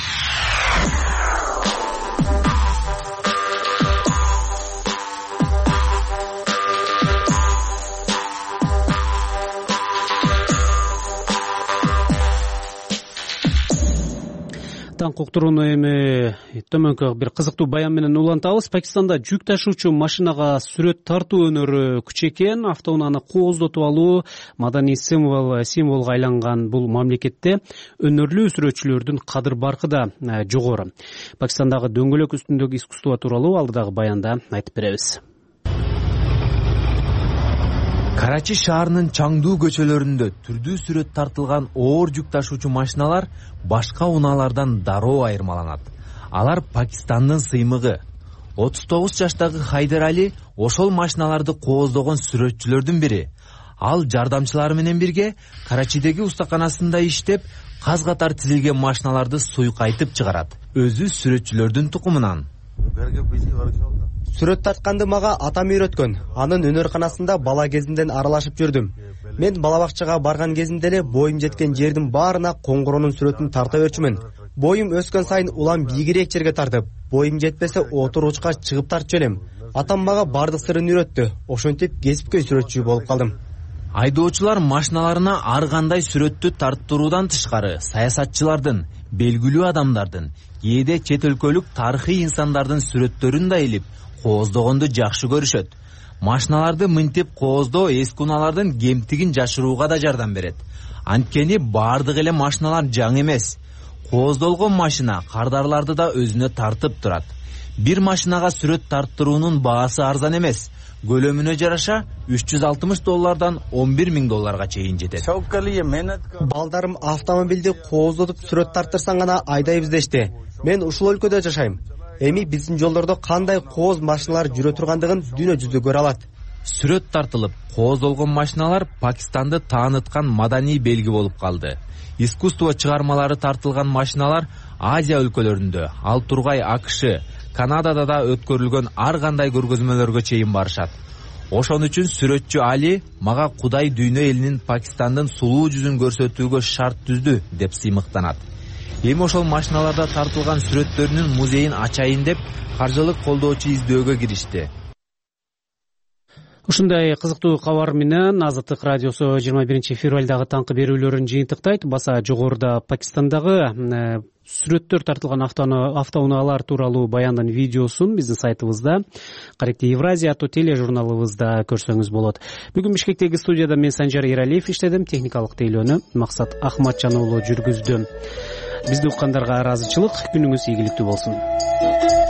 Таң уктурууну эми төмөнкү бир кызыктуу баян менен улантабыз. Пакистанда жүк ташуучу машинага сүрөт тартуу өнөрү күчөйгөн, автоунааны кооздотуп алуу маданий символго айланган бул мамлекетте өнөрлүү сүрөтчүлөрдүн кадыр баркы да жогору. Пакистандагы дөңгөлөк үстүндөгү искусство тууралуу алдыдагы баянда айтып беребиз. Карачи шаарынын чаңдуу көчөлөрүндө түрдүү сүрөт тартылган оор жүк ташуучу машиналар башка унаалардан дароо айырмаланат. Алар Пакистандын сыймыгы. 39 жаштагы Хайдар Али ошол машиналарды кооздогон сүрөтчүлөрдүн бири. Ал жардамчылары менен бирге Карачидеги устаканасында иштеп, каз катар тизилген машиналарды суйкайтып чыгарат. Өзү сүрөтчүлөрдүн тукумунан. Сүрөт тартканды мага атам үйрөткөн. Анын өнөрканасында бала кезимден аралашып жүрдүм. Мен бала бакчага барган кезимде эле боюм жеткен жердин баарына коңгуроонун сүрөтүн тарта берчүмүн. Боюм өскөн сайын улам бийигирээк жерге тартып, боюм жетпесе отургучка чыгып тартчу элем. Атам мага бардык сырын үйрөттү. Ошентип кесипкөй сүрөтчү болуп калдым. Айдоочулар машиналарына ар кандай сүрөттү тарттыруудан тышкары саясатчылардын, белгилүү адамдардын, кээде чет өлкөлүк тарыхый инсандардын сүрөттөрүн да илип, кооздогонду жакшы көрүшөт. машиналарды мынтип кооздоо эски унаалардын кемтигин жашырууга да жардам берет. Анткени баардык эле машиналар жаңы эмес. Кооздолгон машина кардарларды да өзүнө тартып турат. Бир машинага сүрөт тарттыруунун баасы арзан эмес. Көлөмүнө жараша $360 $11,000 чейин жетет. Балдарым автомобилди кооздотуп сүрөт тарттырсаң гана айдайбыз дешти. Мен ушул өлкөдө жашайм. Эми биздин жолдордо кандай кооз машиналар жүрө тургандыгын дүйнө жүзү көрө алат. Сүрөт тартылып кооздолгон машиналар Пакистанды тааныткан маданий белги болуп калды. Искусство чыгармалары тартылган машиналар Азия өлкөлөрүндө, ал тургай АКШ, Канадада да өткөрүлгөн ар кандай көргөзмөлөргө чейин барышат. Ошон үчүн сүрөтчү Али мага Кудай дүйнө элинин Пакистандын сулуу жүзүн көрсөтүүгө шарт түздү деп сыймыктанат. Эми ошол машиналарда тартылган сүрөттөрүнүн музейин ачайын деп каржылык колдоочу издөөгө киришти. Ушундай кызыктуу кабар менен Азаттык радиосу 21-февралдагы таңкы берүүлөрүн жыйынтыктайт. Баса жогоруда Пакистандагы сүрөттөр тартылган автоунаалар тууралуу баяндын видеосун биздин сайтыбызда, Каректи Евразия аттуу тележурналыбызда көрсөңүз болот. Бүгүн Бишкектеги студияда мен Санжар Эралиев иштедим, техникалык тейлөөнү Максат Ахматжан уулу жүргүздү. Бизди уккандарга ыраазычылык, күнүңүз ийгиликтүү болсун.